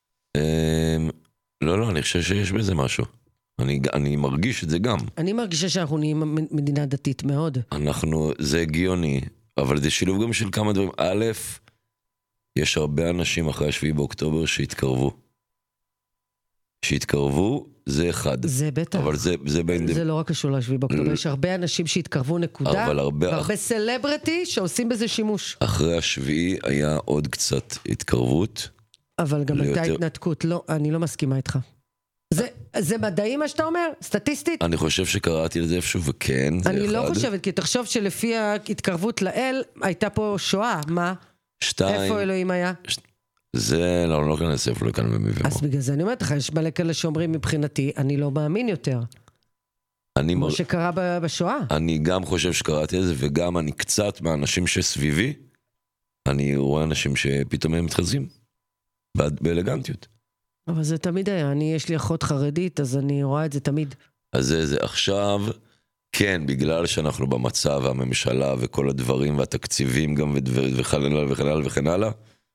לא, לא, אני חושב שיש בזה משהו. אני, אני מרגיש את זה גם. אני מרגישה שאנחנו נהיים מדינה דתית מאוד. אנחנו, זה הגיוני, אבל זה שילוב גם של כמה דברים. א', יש הרבה אנשים אחרי השביעי באוקטובר שהתקרבו. שהתקרבו, זה אחד. זה בטח. אבל זה, זה בין... זה לא רק קשור לשביעי באוקטובר, יש הרבה אנשים שהתקרבו נקודה, אבל הרבה... והרבה סלברטי שעושים בזה שימוש. אחרי השביעי היה עוד קצת התקרבות. אבל גם ליותר... הייתה התנתקות, לא, אני לא מסכימה איתך. זה, זה מדעי מה שאתה אומר? סטטיסטית? אני חושב שקראתי לזה איפשהו, וכן, זה אחד. אני לא חושבת, כי תחשוב שלפי ההתקרבות לאל, הייתה פה שואה, מה? שתיים... איפה אלוהים היה? ש... זה, לא, לא כנס איפה, לא כאן במבמו. אז בגלל זה אני אומרת לך, יש מלא כאלה שאומרים מבחינתי, אני לא מאמין יותר. אני כמו מר... שקרה בשואה. אני גם חושב שקראתי לזה, וגם אני קצת מהאנשים שסביבי, אני רואה אנשים שפתאום הם מתחזים, באלגנטיות. אבל זה תמיד היה, אני, יש לי אחות חרדית, אז אני רואה את זה תמיד. אז זה, זה עכשיו, כן, בגלל שאנחנו במצב, הממשלה וכל הדברים, והתקציבים גם, וכן הלאה וכן הלאה וכן הלאה,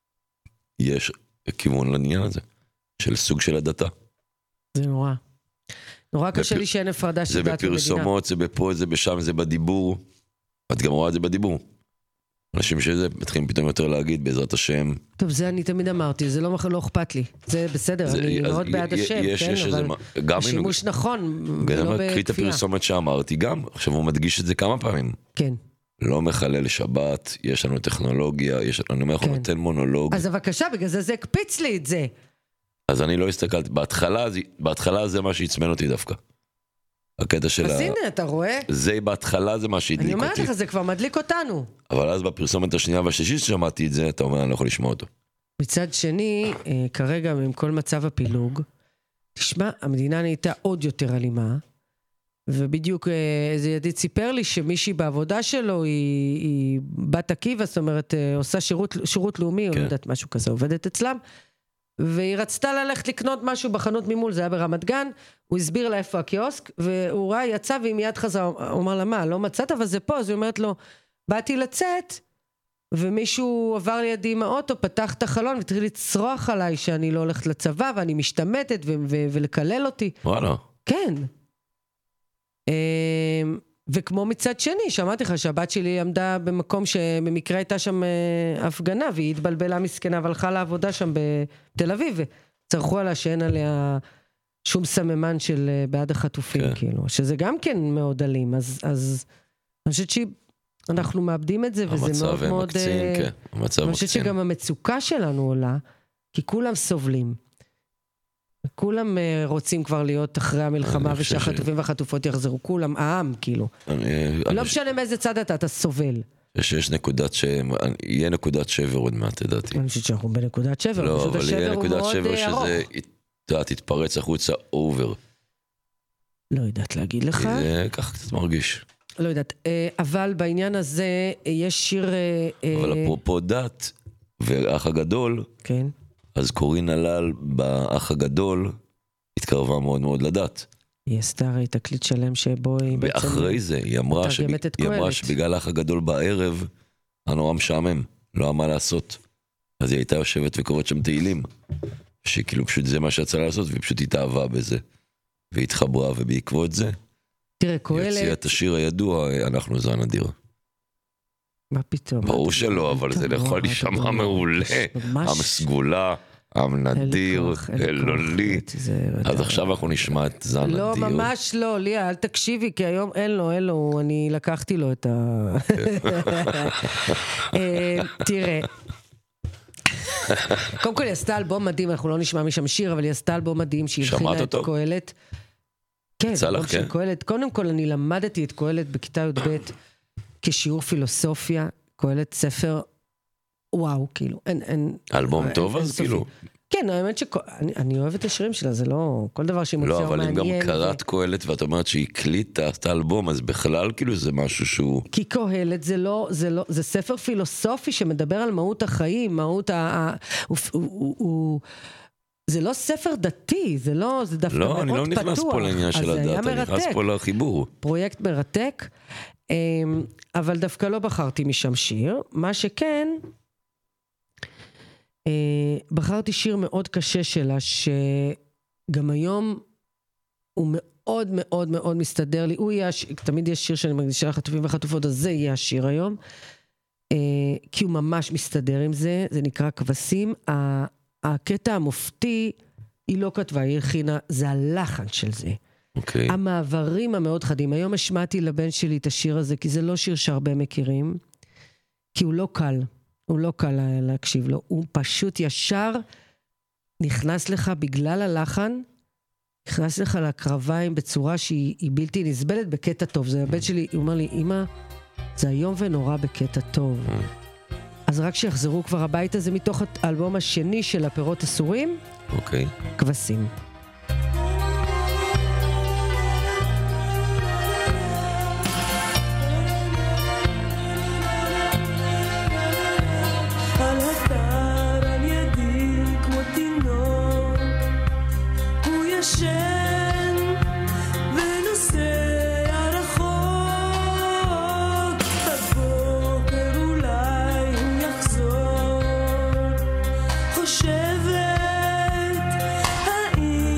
יש כיוון לעניין הזה, של סוג של הדתה. זה נורא. נורא קשה בפ... לי שאין הפרדה של דת ומדינה. זה בפרסומות, זה בפה, זה בשם, זה בדיבור. את גם רואה את זה בדיבור. אנשים שזה מתחילים פתאום יותר להגיד בעזרת השם. טוב, זה אני תמיד אמרתי, זה לא, לא אכפת לי. זה בסדר, זה, אני מאוד בעד השם, יש, כן, יש אבל גם השימוש אינו... נכון, ולא בכפייה. קחי את הפרסומת שאמרתי גם, עכשיו הוא מדגיש את זה כמה פעמים. כן. לא מחלל שבת, יש לנו טכנולוגיה, יש... אני אומר, אנחנו נותן מונולוג. אז בבקשה, בגלל זה זה הקפיץ לי את זה. אז אני לא הסתכלתי, בהתחלה, בהתחלה זה מה שהצמן אותי דווקא. הקטע של אז ה... הנה, אתה רואה? זה בהתחלה זה מה שהדליק אותי. אני אומרת לך, זה כבר מדליק אותנו. אבל אז בפרסומת השנייה והשלישית ששמעתי את זה, אתה אומר, אני לא יכול לשמוע אותו. מצד שני, כרגע, עם כל מצב הפילוג, תשמע, המדינה נהייתה עוד יותר אלימה, ובדיוק איזה ידיד סיפר לי שמישהי בעבודה שלו היא, היא בת עקיבא, זאת אומרת, עושה שירות, שירות לאומי, כן. או לא יודעת משהו כזה, עובדת אצלם, והיא רצתה ללכת לקנות משהו בחנות ממול, זה היה ברמת גן, הוא הסביר לה איפה הקיוסק, והוא ראה, יצא והיא מיד חזרה, הוא אמר לה, מה, לא מצאת, אבל זה פה, אז היא אומרת לו, באתי לצאת, ומישהו עבר לידי עם האוטו, פתח את החלון, והתחיל לצרוח עליי שאני לא הולכת לצבא, ואני משתמטת, ו- ו- ולקלל אותי. וואלה. כן. וכמו מצד שני, שמעתי לך שהבת שלי עמדה במקום שבמקרה הייתה שם הפגנה, והיא התבלבלה מסכנה, והלכה לעבודה שם בתל אביב, וצרכו עליה שאין עליה שום סממן של בעד החטופים, כן. כאילו, שזה גם כן מאוד אלים, אז, אז אני חושבת שאנחנו מאבדים את זה, וזה מאוד מאוד... מקצין, כן. המצב אני חושבת מקצין. שגם המצוקה שלנו עולה, כי כולם סובלים. כולם רוצים כבר להיות אחרי המלחמה ושהחטופים והחטופות יחזרו, כולם, העם כאילו. לא משנה מאיזה צד אתה, אתה סובל. שיש נקודת שבר, יהיה נקודת שבר עוד מעט, לדעתי. אני חושבת שאנחנו בנקודת שבר, לא, פשוט אבל יהיה נקודת שבר שזה תתפרץ החוצה אובר. לא יודעת להגיד לך. זה ככה קצת מרגיש. לא יודעת, אבל בעניין הזה יש שיר... אבל אפרופו דת והאח הגדול, כן. אז קורין הלל באח הגדול התקרבה מאוד מאוד לדת. היא עשתה הרי תקליט שלם שבו היא בעצם... ואחרי זה היא אמרה, שב... היא אמרה שבגלל האח הגדול בערב, הנורא משעמם, לא היה מה לעשות. אז היא הייתה יושבת וקוראת שם תהילים, שכאילו פשוט זה מה שיצא לעשות, והיא פשוט התאהבה בזה, והתחברה, ובעקבות זה, תראה, קהלת... היא הציעה את השיר הידוע, אנחנו זן נדיר. מה פתאום? ברור שלא, אבל זה יכול להישמע מעולה. המסגולה, עם נדיר, אלולי. אז עכשיו אנחנו נשמע את זן נדיר. לא, ממש לא, ליה, אל תקשיבי, כי היום אין לו, אין לו, אני לקחתי לו את ה... תראה, קודם כל היא עשתה אלבום מדהים, אנחנו לא נשמע משם שיר, אבל היא עשתה אלבום מדהים שהיא הכינה את קהלת. כן, אלבום של קהלת. קודם כל אני למדתי את קהלת בכיתה י"ב כשיעור פילוסופיה, קהלת ספר, וואו, כאילו, אין, אין... אלבום טוב אז, כאילו? כן, האמת שאני אוהבת את השירים שלה, זה לא... כל דבר שהיא מוציאה הוא מעניין. לא, אבל אם גם קראת קהלת ואת אומרת שהיא הקליטה את האלבום, אז בכלל כאילו זה משהו שהוא... כי קהלת זה לא, זה לא, זה ספר פילוסופי שמדבר על מהות החיים, מהות ה... זה לא ספר דתי, זה לא, זה דווקא מאוד פתוח. לא, אני לא נכנס פה לעניין של הדת, אני נכנס פה לחיבור. פרויקט מרתק, אבל דווקא לא בחרתי משם שיר, מה שכן... בחרתי שיר מאוד קשה שלה, שגם היום הוא מאוד מאוד מאוד מסתדר לי, הוא יהיה, תמיד יש שיר שאני מקדישה לחטופים וחטופות, אז זה יהיה השיר היום, כי הוא ממש מסתדר עם זה, זה נקרא כבשים, הקטע המופתי, היא לא כתבה, היא הכינה, זה הלחן של זה. Okay. המעברים המאוד חדים, היום השמעתי לבן שלי את השיר הזה, כי זה לא שיר שהרבה מכירים, כי הוא לא קל, הוא לא קל להקשיב לו, הוא פשוט ישר נכנס לך בגלל הלחן, נכנס לך לקרביים בצורה שהיא בלתי נסבלת בקטע טוב. זה הבן שלי, הוא אומר לי, אמא, זה היום ונורא בקטע טוב. אז רק שיחזרו כבר הביתה, זה מתוך האלבום השני של הפירות אסורים, אוקיי. כבשים. חושבת האם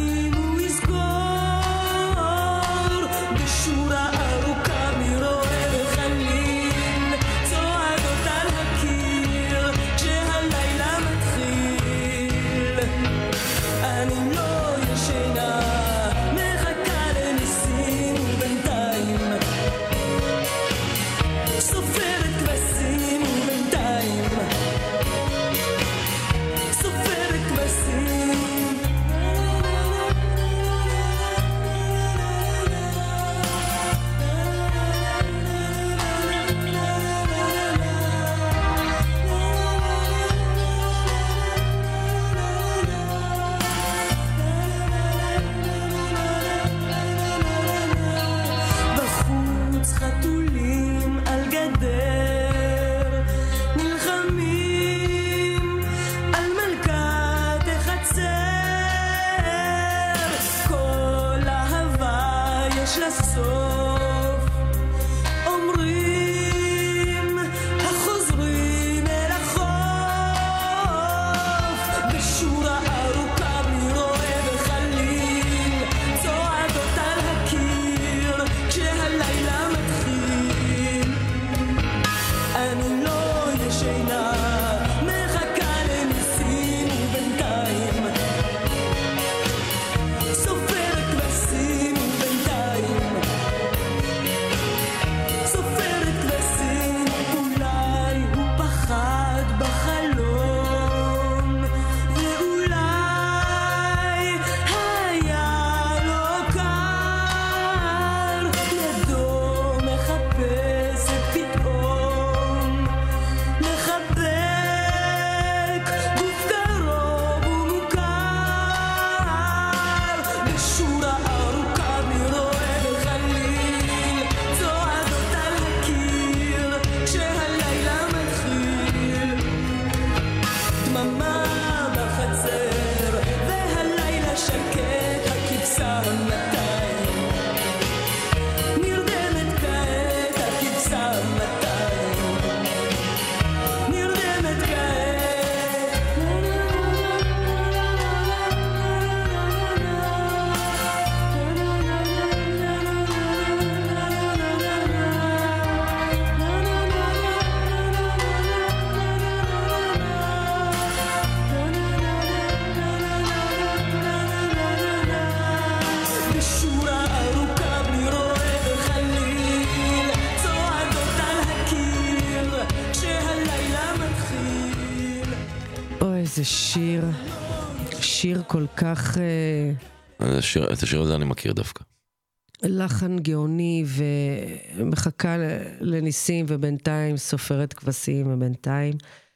אוי, איזה שיר. שיר כל כך... השיר, את השיר הזה אני מכיר דווקא. לחן גאוני ומחכה לניסים ובינתיים סופרת כבשים ובינתיים.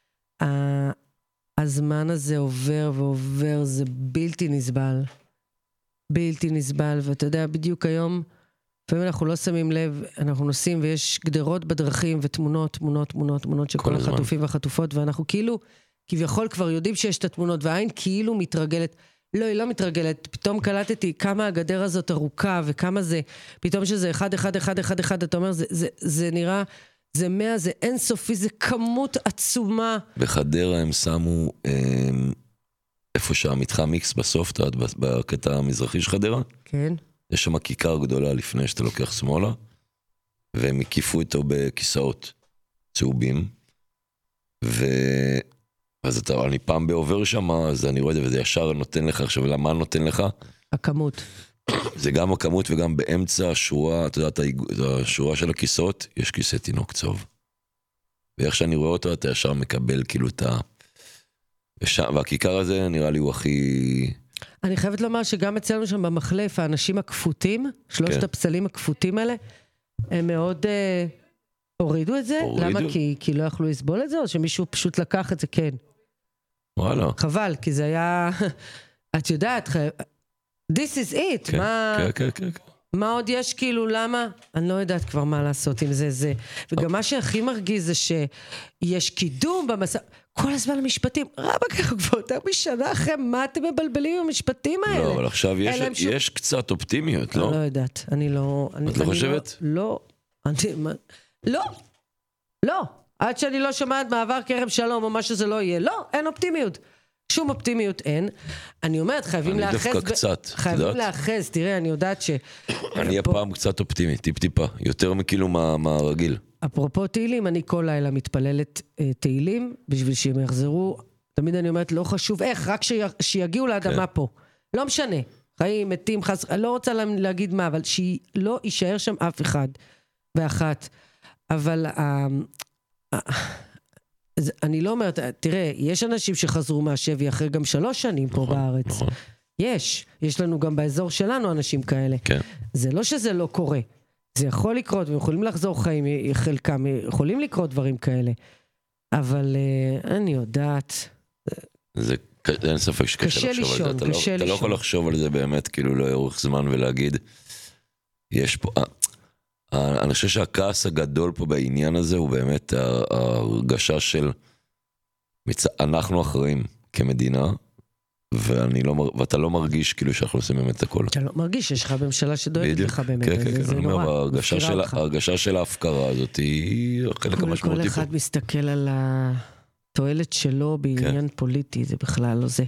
הזמן הזה עובר ועובר, זה בלתי נסבל. בלתי נסבל, ואתה יודע, בדיוק היום, לפעמים אנחנו לא שמים לב, אנחנו נוסעים ויש גדרות בדרכים ותמונות, תמונות, תמונות, תמונות של כל החטופים והחטופות, ואנחנו כאילו, כביכול כבר יודעים שיש את התמונות, והעין כאילו מתרגלת. לא, היא לא מתרגלת. פתאום קלטתי כמה הגדר הזאת ארוכה, וכמה זה, פתאום שזה אחד, אחד, אחד, אחד, אחד, אתה אומר, זה, זה, זה נראה, זה מאה, זה אינסופי, זה כמות עצומה. בחדרה הם שמו, איפה שהמתחם איקס בסוף, אתה יודע, בקטע המזרחי של חדרה? כן. יש שם כיכר גדולה לפני שאתה לוקח שמאלה, והם הקיפו איתו בכיסאות צהובים, ו... אז אתה, אני פעם בעובר שם, אז אני רואה את זה, וזה ישר נותן לך, עכשיו, למה נותן לך? הכמות. זה גם הכמות וגם באמצע השורה, אתה יודע, השורה של הכיסאות, יש כיסא תינוק צהוב. ואיך שאני רואה אותו, אתה ישר מקבל כאילו את ה... והכיכר הזה נראה לי הוא הכי... אני חייבת לומר שגם אצלנו שם במחלף, האנשים הכפותים, שלושת הפסלים הכפותים האלה, הם מאוד... הורידו את זה? למה? כי לא יכלו לסבול את זה? או שמישהו פשוט לקח את זה? כן. וואלה. חבל, כי זה היה... את יודעת, this is it. כן, כן, כן. מה עוד יש כאילו, למה? אני לא יודעת כבר מה לעשות עם זה, זה. וגם מה שהכי מרגיז זה שיש קידום במסע... כל הזמן המשפטים, רבא ככה כבר יותר משנה אחרי, מה אתם מבלבלים עם המשפטים האלה? לא, אבל עכשיו יש קצת אופטימיות, לא? אני לא יודעת, אני לא... את לא חושבת? לא, אני... לא, לא, עד שאני לא שומעת מעבר כרם שלום או מה שזה לא יהיה, לא, אין אופטימיות, שום אופטימיות אין. אני אומרת, חייבים לאחז, אני דווקא קצת, חייבים לאחז, תראה, אני יודעת ש... אני הפעם קצת אופטימי, טיפ טיפה, יותר מכאילו מה רגיל. אפרופו תהילים, אני כל לילה מתפללת תהילים, בשביל שהם יחזרו, תמיד אני אומרת, לא חשוב איך, רק שיגיעו לאדמה פה, לא משנה, חיים, מתים, חס... לא רוצה להגיד מה, אבל שלא יישאר שם אף אחד ואחת. אבל אני לא אומרת, תראה, יש אנשים שחזרו מהשבי אחרי גם שלוש שנים פה בארץ. יש, יש לנו גם באזור שלנו אנשים כאלה. זה לא שזה לא קורה. זה יכול לקרות, והם יכולים לחזור חיים, חלקם יכולים לקרות דברים כאלה. אבל אני יודעת. זה, אין ספק שקשה לחשוב על זה. אתה לא יכול לחשוב על זה באמת, כאילו לא יאורך זמן ולהגיד, יש פה... אני חושב שהכעס הגדול פה בעניין הזה הוא באמת ההרגשה של אנחנו אחראים כמדינה, ואני לא, ואתה לא מרגיש כאילו שאנחנו עושים באמת הכל. אתה לא מרגיש, יש לך בממשלה שדואגת לך באמת. כן, כן, כן, ההרגשה של ההפקרה הזאת היא חלק המשמעותי פה. כל אחד מסתכל על התועלת שלו בעניין פוליטי, זה בכלל לא זה.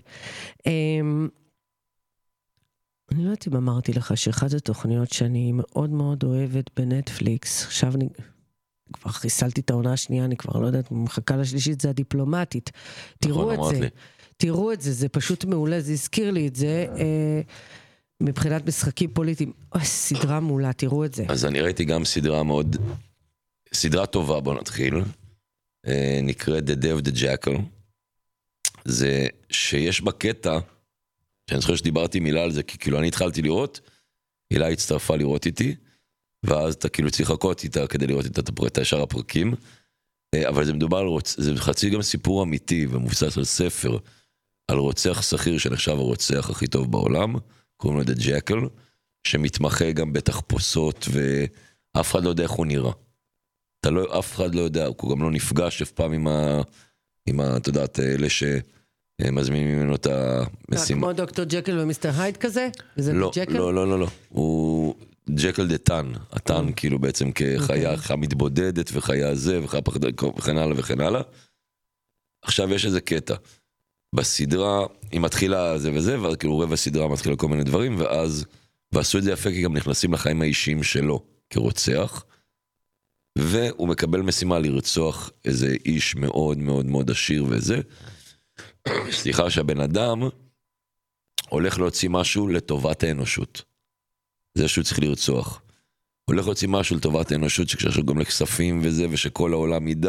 אני לא יודעת אם אמרתי לך שאחת התוכניות שאני מאוד מאוד אוהבת בנטפליקס, עכשיו אני כבר חיסלתי את העונה השנייה, אני כבר לא יודעת, מחכה לשלישית, זה הדיפלומטית. תראו את זה, תראו את זה, זה פשוט מעולה, זה הזכיר לי את זה, מבחינת משחקים פוליטיים, אוי, סדרה מעולה, תראו את זה. אז אני ראיתי גם סדרה מאוד, סדרה טובה, בוא נתחיל, נקראת The Day of the Jackal, זה שיש בקטע, שאני זוכר שדיברתי מילה על זה, כי כאילו אני התחלתי לראות, הילה הצטרפה לראות איתי, ואז אתה כאילו צריך לחכות איתה כדי לראות את השאר הפרקים, אבל זה מדובר על רוצ... זה חצי גם סיפור אמיתי ומובסס על ספר, על רוצח שכיר שנחשב הרוצח הכי טוב בעולם, קוראים לו The Jackal, שמתמחה גם בתחפושות, ואף אחד לא יודע איך הוא נראה. אתה לא, אף אחד לא יודע, הוא גם לא נפגש אף פעם עם ה... עם ה... אתה יודעת, אלה ש... מזמינים ממנו את המשימה. כמו דוקטור ג'קל ומיסטר הייד כזה? לא, לא, לא, לא, לא. הוא ג'קל דה טן. הטן כאילו בעצם כחיה מתבודדת וחיה זה וכן הלאה וכן הלאה. עכשיו יש איזה קטע. בסדרה היא מתחילה זה וזה, ואז כאילו רבע הסדרה מתחילה כל מיני דברים, ואז, ועשו את זה יפה כי גם נכנסים לחיים האישיים שלו כרוצח, והוא מקבל משימה לרצוח איזה איש מאוד מאוד מאוד עשיר וזה, סליחה שהבן אדם הולך להוציא משהו לטובת האנושות. זה שהוא צריך לרצוח. הולך להוציא משהו לטובת האנושות שקשור גם לכספים וזה, ושכל העולם ידע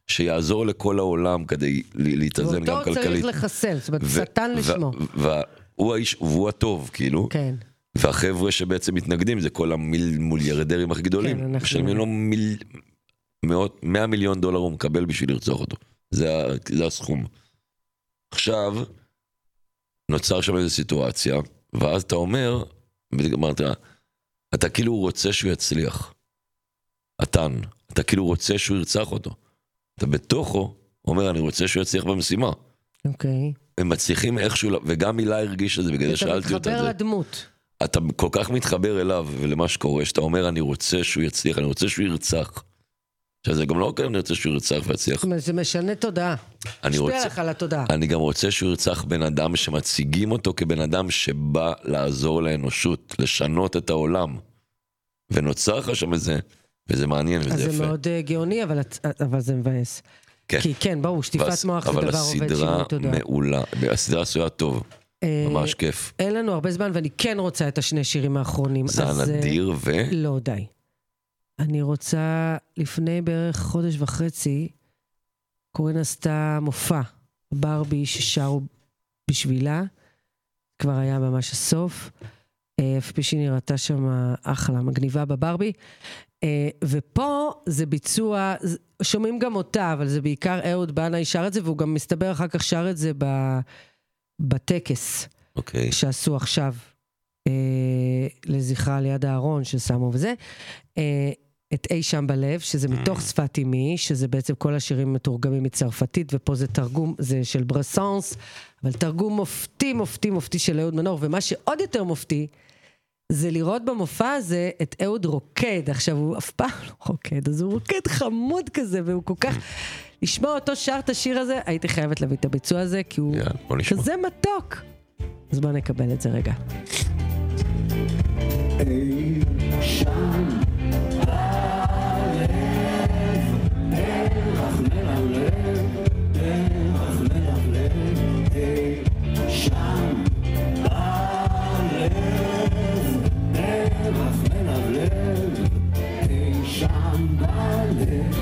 שיעזור לכל העולם כדי להתאזן גם כלכלית. ואותו צריך לחסל, זאת אומרת, שטן לשמו. והוא האיש, והוא הטוב, כאילו. כן. והחבר'ה שבעצם מתנגדים, זה כל המיליארדרים הכי גדולים. כן, אנחנו... משלמים לו מיל... מאות, מאה מיליון דולר הוא מקבל בשביל לרצוח אותו. זה, זה הסכום. עכשיו, נוצר שם איזו סיטואציה, ואז אתה אומר, אמרת, אתה כאילו רוצה שהוא יצליח. אתן, אתה כאילו רוצה שהוא ירצח אותו. אתה בתוכו אומר, אני רוצה שהוא יצליח במשימה. אוקיי. הם מצליחים איכשהו, וגם מילה הרגיש את זה, בגלל שאלתי אותה. אתה מתחבר לדמות. אתה כל כך מתחבר אליו ולמה שקורה, שאתה אומר, אני רוצה שהוא יצליח, אני רוצה שהוא ירצח. עכשיו, זה גם לא כאן, אני רוצה שהוא ירצח ויצליח. זה משנה תודעה. משפיע לך על התודעה. אני גם רוצה שהוא ירצח בן אדם שמציגים אותו כבן אדם שבא לעזור לאנושות, לשנות את העולם. ונוצר לך שם איזה, וזה מעניין וזה יפה. אז זה מאוד גאוני, אבל, אבל זה מבאס. כן. כי כן, ברור, שטיפת מוח זה דבר עובד שינוי תודעה. אבל הסדרה מעולה, הסדרה עשויה טוב. ממש כיף. אין לנו הרבה זמן, ואני כן רוצה את השני שירים האחרונים. זה הנדיר ו... לא, די. אני רוצה, לפני בערך חודש וחצי, קורין עשתה מופע, ברבי ששרו בשבילה, כבר היה ממש הסוף, אף פי שהיא נראתה שם אחלה, מגניבה בברבי, ופה זה ביצוע, שומעים גם אותה, אבל זה בעיקר אהוד בנאי שר את זה, והוא גם מסתבר אחר כך שר את זה בטקס, okay. שעשו עכשיו, לזכרה ליד הארון ששמו וזה, את אי שם בלב, שזה מתוך שפת אימי, שזה בעצם כל השירים מתורגמים מצרפתית, ופה זה תרגום, זה של ברסנס, אבל תרגום מופתי, מופתי, מופתי של אהוד מנור, ומה שעוד יותר מופתי, זה לראות במופע הזה את אהוד רוקד, עכשיו הוא אף פעם לא רוקד, אז הוא רוקד חמוד כזה, והוא כל כך, לשמוע אותו שר את השיר הזה, הייתי חייבת להביא את הביצוע הזה, כי הוא כזה מתוק. אז בוא נקבל את זה רגע. אי שם בלב, דרך מלבלב, דרך מלבלב, אי שם בלב, דרך מלבלב, אי שם בלב.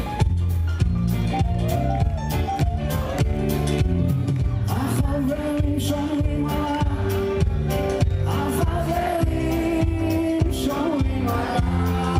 החברים שומעים עליי, החברים שומעים עליי,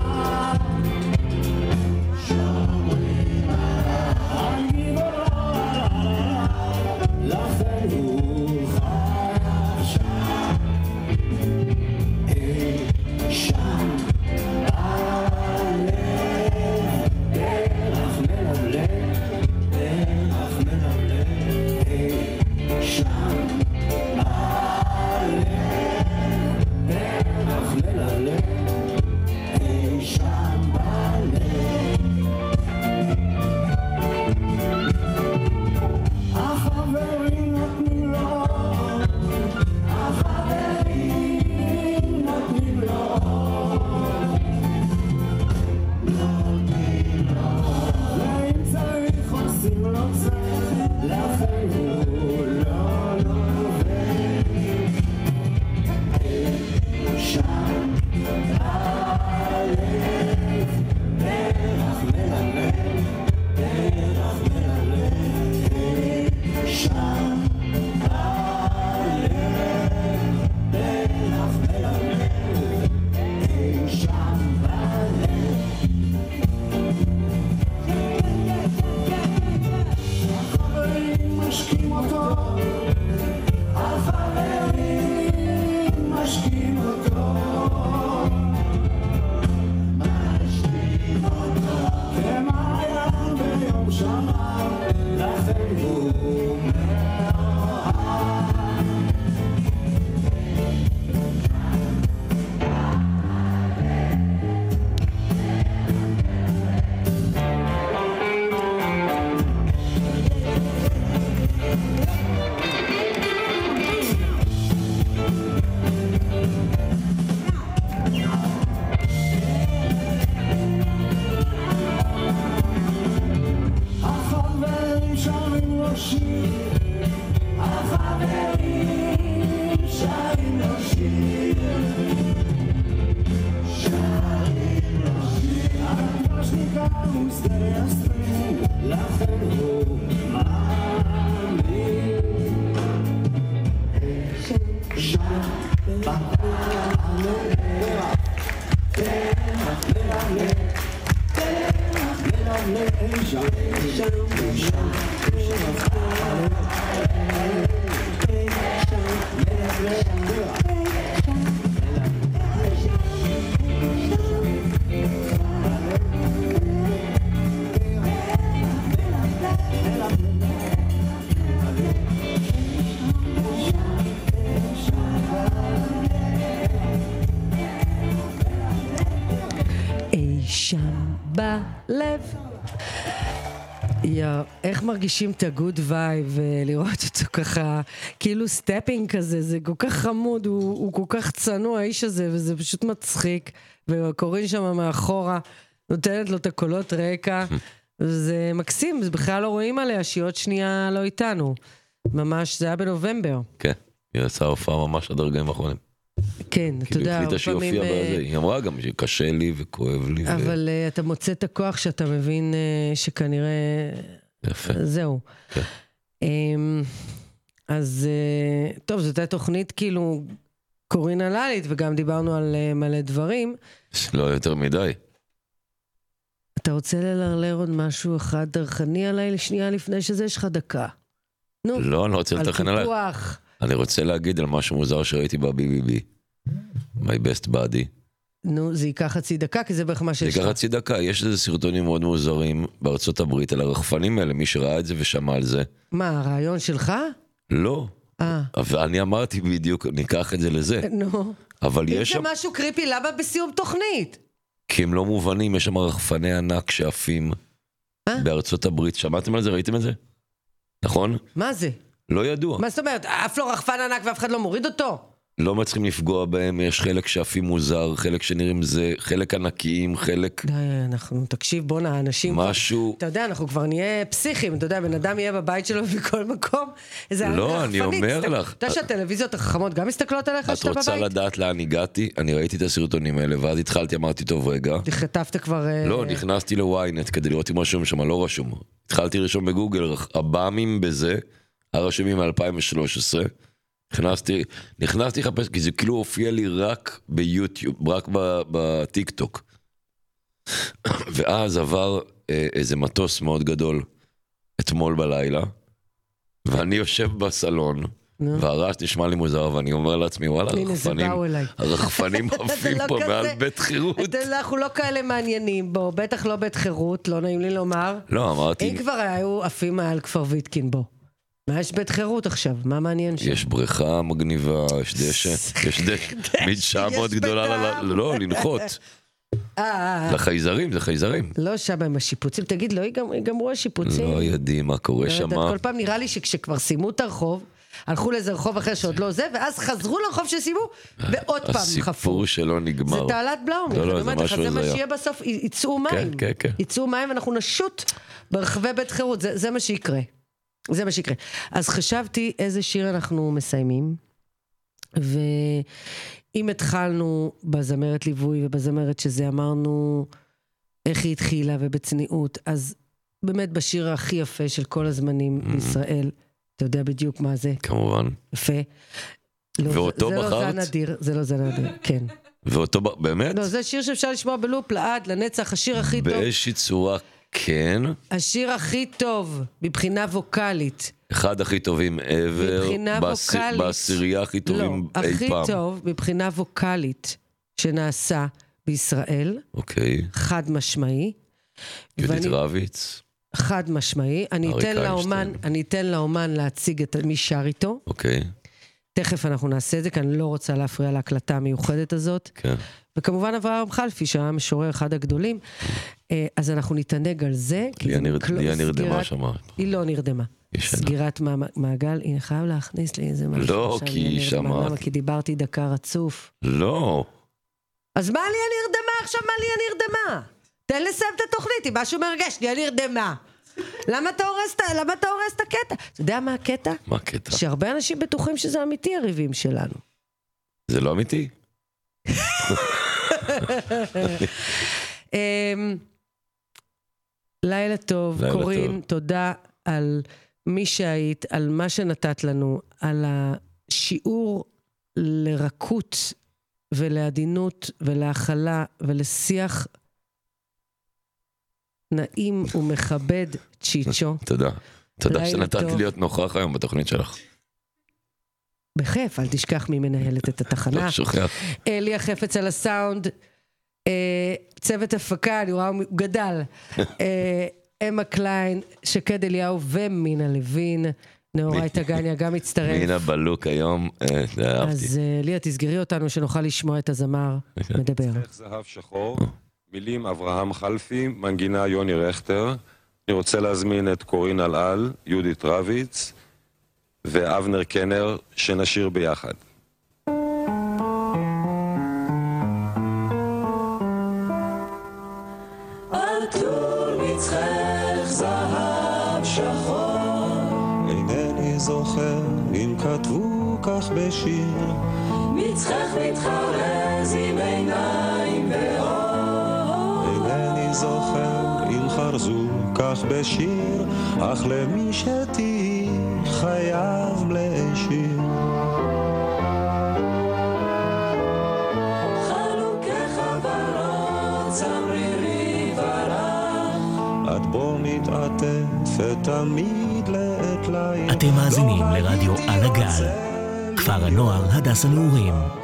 שם בלב. יו, איך מרגישים את הגוד וייב ולראות אותו ככה, כאילו סטפינג כזה, זה כל כך חמוד, הוא, הוא כל כך צנוע האיש הזה, וזה פשוט מצחיק, וקוראים שם מאחורה, נותנת לו את הקולות רקע, זה מקסים, זה בכלל לא רואים עליה, שהיא עוד שנייה לא איתנו, ממש, זה היה בנובמבר. כן, היא עשה הופעה ממש עד הרגעים האחרונים. כן, אתה יודע, היא החליטה שהיא הופיעה בזה, היא אמרה גם שקשה לי וכואב לי. אבל אתה מוצא את הכוח שאתה מבין שכנראה... יפה. זהו. אז טוב, זאת הייתה תוכנית כאילו קורינללית, וגם דיברנו על מלא דברים. לא יותר מדי. אתה רוצה ללרלר עוד משהו אחד דרכני עליי לשנייה לפני שזה, יש לך דקה. נו. לא, אני לא רוצה לתכן עליי. על פיתוח. אני רוצה להגיד על משהו מוזר שראיתי ב-בי בי בי. My best body. נו, זה ייקח חצי דקה, כי זה בערך מה שיש לך. זה ייקח חצי דקה, יש איזה סרטונים מאוד מוזרים בארצות הברית על הרחפנים האלה, מי שראה את זה ושמע על זה. מה, הרעיון שלך? לא. אה. אבל אני אמרתי בדיוק, ניקח את זה לזה. נו. אבל יש אם שם... זה משהו קריפי, למה בסיום תוכנית? כי הם לא מובנים, יש שם רחפני ענק שעפים בארצות הברית. שמעתם על זה? ראיתם את זה? נכון? מה זה? לא ידוע. מה זאת אומרת? אף לא רחפן ענק ואף אחד לא מוריד אותו? לא מצליחים לפגוע בהם, יש חלק שעפים מוזר, חלק שנראים זה, חלק ענקיים, חלק... די, אנחנו, תקשיב, בוא נה, אנשים... משהו... אתה יודע, אנחנו כבר נהיה פסיכים, אתה יודע, בן אדם יהיה בבית שלו בכל מקום. לא, אני אומר לך. אתה יודע שהטלוויזיות החכמות גם מסתכלות עליך שאתה בבית? את רוצה לדעת לאן הגעתי? אני ראיתי את הסרטונים האלה, ואז התחלתי, אמרתי, טוב, רגע. כתבת כבר... לא, נכנסתי לוויינט כדי לראות אם רשום שם, לא רשום. התחלתי לרשום בגוגל, הבאמים בזה, הרשומים מ-אלפיים ושלוש עשרה. נכנסתי, נכנסתי לחפש, כי זה כאילו הופיע לי רק ביוטיוב, רק בטיק טוק. ואז עבר אה, איזה מטוס מאוד גדול אתמול בלילה, ואני יושב בסלון, והרעש נשמע לי מוזר, ואני אומר לעצמי, וואלה, הרחפנים, הרחפנים עפים פה מעל בית חירות. אנחנו לא כאלה מעניינים בו, בטח לא בית חירות, לא נעים לי לומר. לא, אמרתי... אם כבר היו עפים מעל כפר ויתקין בו. מה יש בית חירות עכשיו? מה מעניין שם? יש בריכה מגניבה, יש דשא, יש דשא, מדשאה מאוד גדולה, לא, לנחות. לחייזרים, זה חייזרים. לא שם עם השיפוצים, תגיד, לא יגמרו השיפוצים? לא יודעים מה קורה שם. כל פעם נראה לי שכשכבר סיימו את הרחוב, הלכו לאיזה רחוב אחר שעוד לא זה, ואז חזרו לרחוב שסיימו, ועוד פעם חפו. הסיפור שלא נגמר. זה תעלת בלאום. לא, לא, זה משהו זה מה שיהיה בסוף, יצאו מים. כן, כן, כן. יצאו מים ואנחנו נשוט ברחבי בית חירות, זה מה שיקרה. זה מה שיקרה. אז חשבתי איזה שיר אנחנו מסיימים, ואם התחלנו בזמרת ליווי ובזמרת שזה אמרנו איך היא התחילה ובצניעות, אז באמת בשיר הכי יפה של כל הזמנים בישראל, אתה יודע בדיוק מה זה. כמובן. יפה. ואותו בחרת? זה לא זה נדיר, זה לא זה נדיר, כן. ואותו, באמת? לא, זה שיר שאפשר לשמוע בלופ לעד, לנצח, השיר הכי טוב. באיזושהי צורה, כן. השיר הכי טוב, מבחינה ווקלית. אחד הכי טובים ever. מבחינה ווקלית. בעשירייה הכי טובים לא, אי פעם. הכי טוב, מבחינה ווקלית, שנעשה בישראל. אוקיי. חד משמעי. יהודית רביץ. חד משמעי. אני אתן לאומן, אני אתן לאומן להציג את מי שר איתו. אוקיי. תכף אנחנו נעשה את זה, כי אני לא רוצה להפריע להקלטה המיוחדת הזאת. כן. וכמובן אברהם חלפי, שהיה משורר אחד הגדולים. אז אנחנו נתענג על זה. ליה נרדמה שמה. היא לא נרדמה. סגירת מעגל, הנה חייב להכניס לי איזה משהו. לא, כי היא שמעת. למה? כי דיברתי דקה רצוף. לא. אז מה ליה נרדמה? עכשיו מה ליה נרדמה? תן לסיים את התוכנית, אם משהו מרגש, ליה נרדמה. למה אתה הורס, למה אתה הורס את הקטע? אתה יודע מה הקטע? מה הקטע? שהרבה אנשים בטוחים שזה אמיתי הריבים שלנו. זה לא אמיתי? לילה טוב, קורין, תודה על מי שהיית, על מה שנתת לנו, על השיעור לרכות ולעדינות ולהכלה ולשיח נעים ומכבד צ'יצ'ו. תודה. תודה שנתת להיות נוכח היום בתוכנית שלך. בכיף, אל תשכח מי מנהלת את התחנה. לא שוכח. ליה חפץ על הסאונד, צוות הפקה, אני רואה, הוא גדל. אמה קליין, שקד אליהו ומינה לוין, נאורי תגניה גם מצטרף. מינה בלוק היום, אהבתי. אז ליה, תסגרי אותנו שנוכל לשמוע את הזמר מדבר. זהב שחור, מילים אברהם חלפי, מנגינה יוני רכטר. אני רוצה להזמין את קורין אלעל, יהודית רביץ ואבנר קנר, שנשיר ביחד. זוכר אם כתבו כך בשיר מצחך מתחרז עם עיניים ואור אינני זוכר אם חרזו כך בשיר אך למי שתהי חייב להשאיר חלוקי חברות צמרירי ורח את בו מתעטפת תמיד לעת לילה אתם מאזינים לרדיו על הגל, כפר הנוער הדס הנעורים.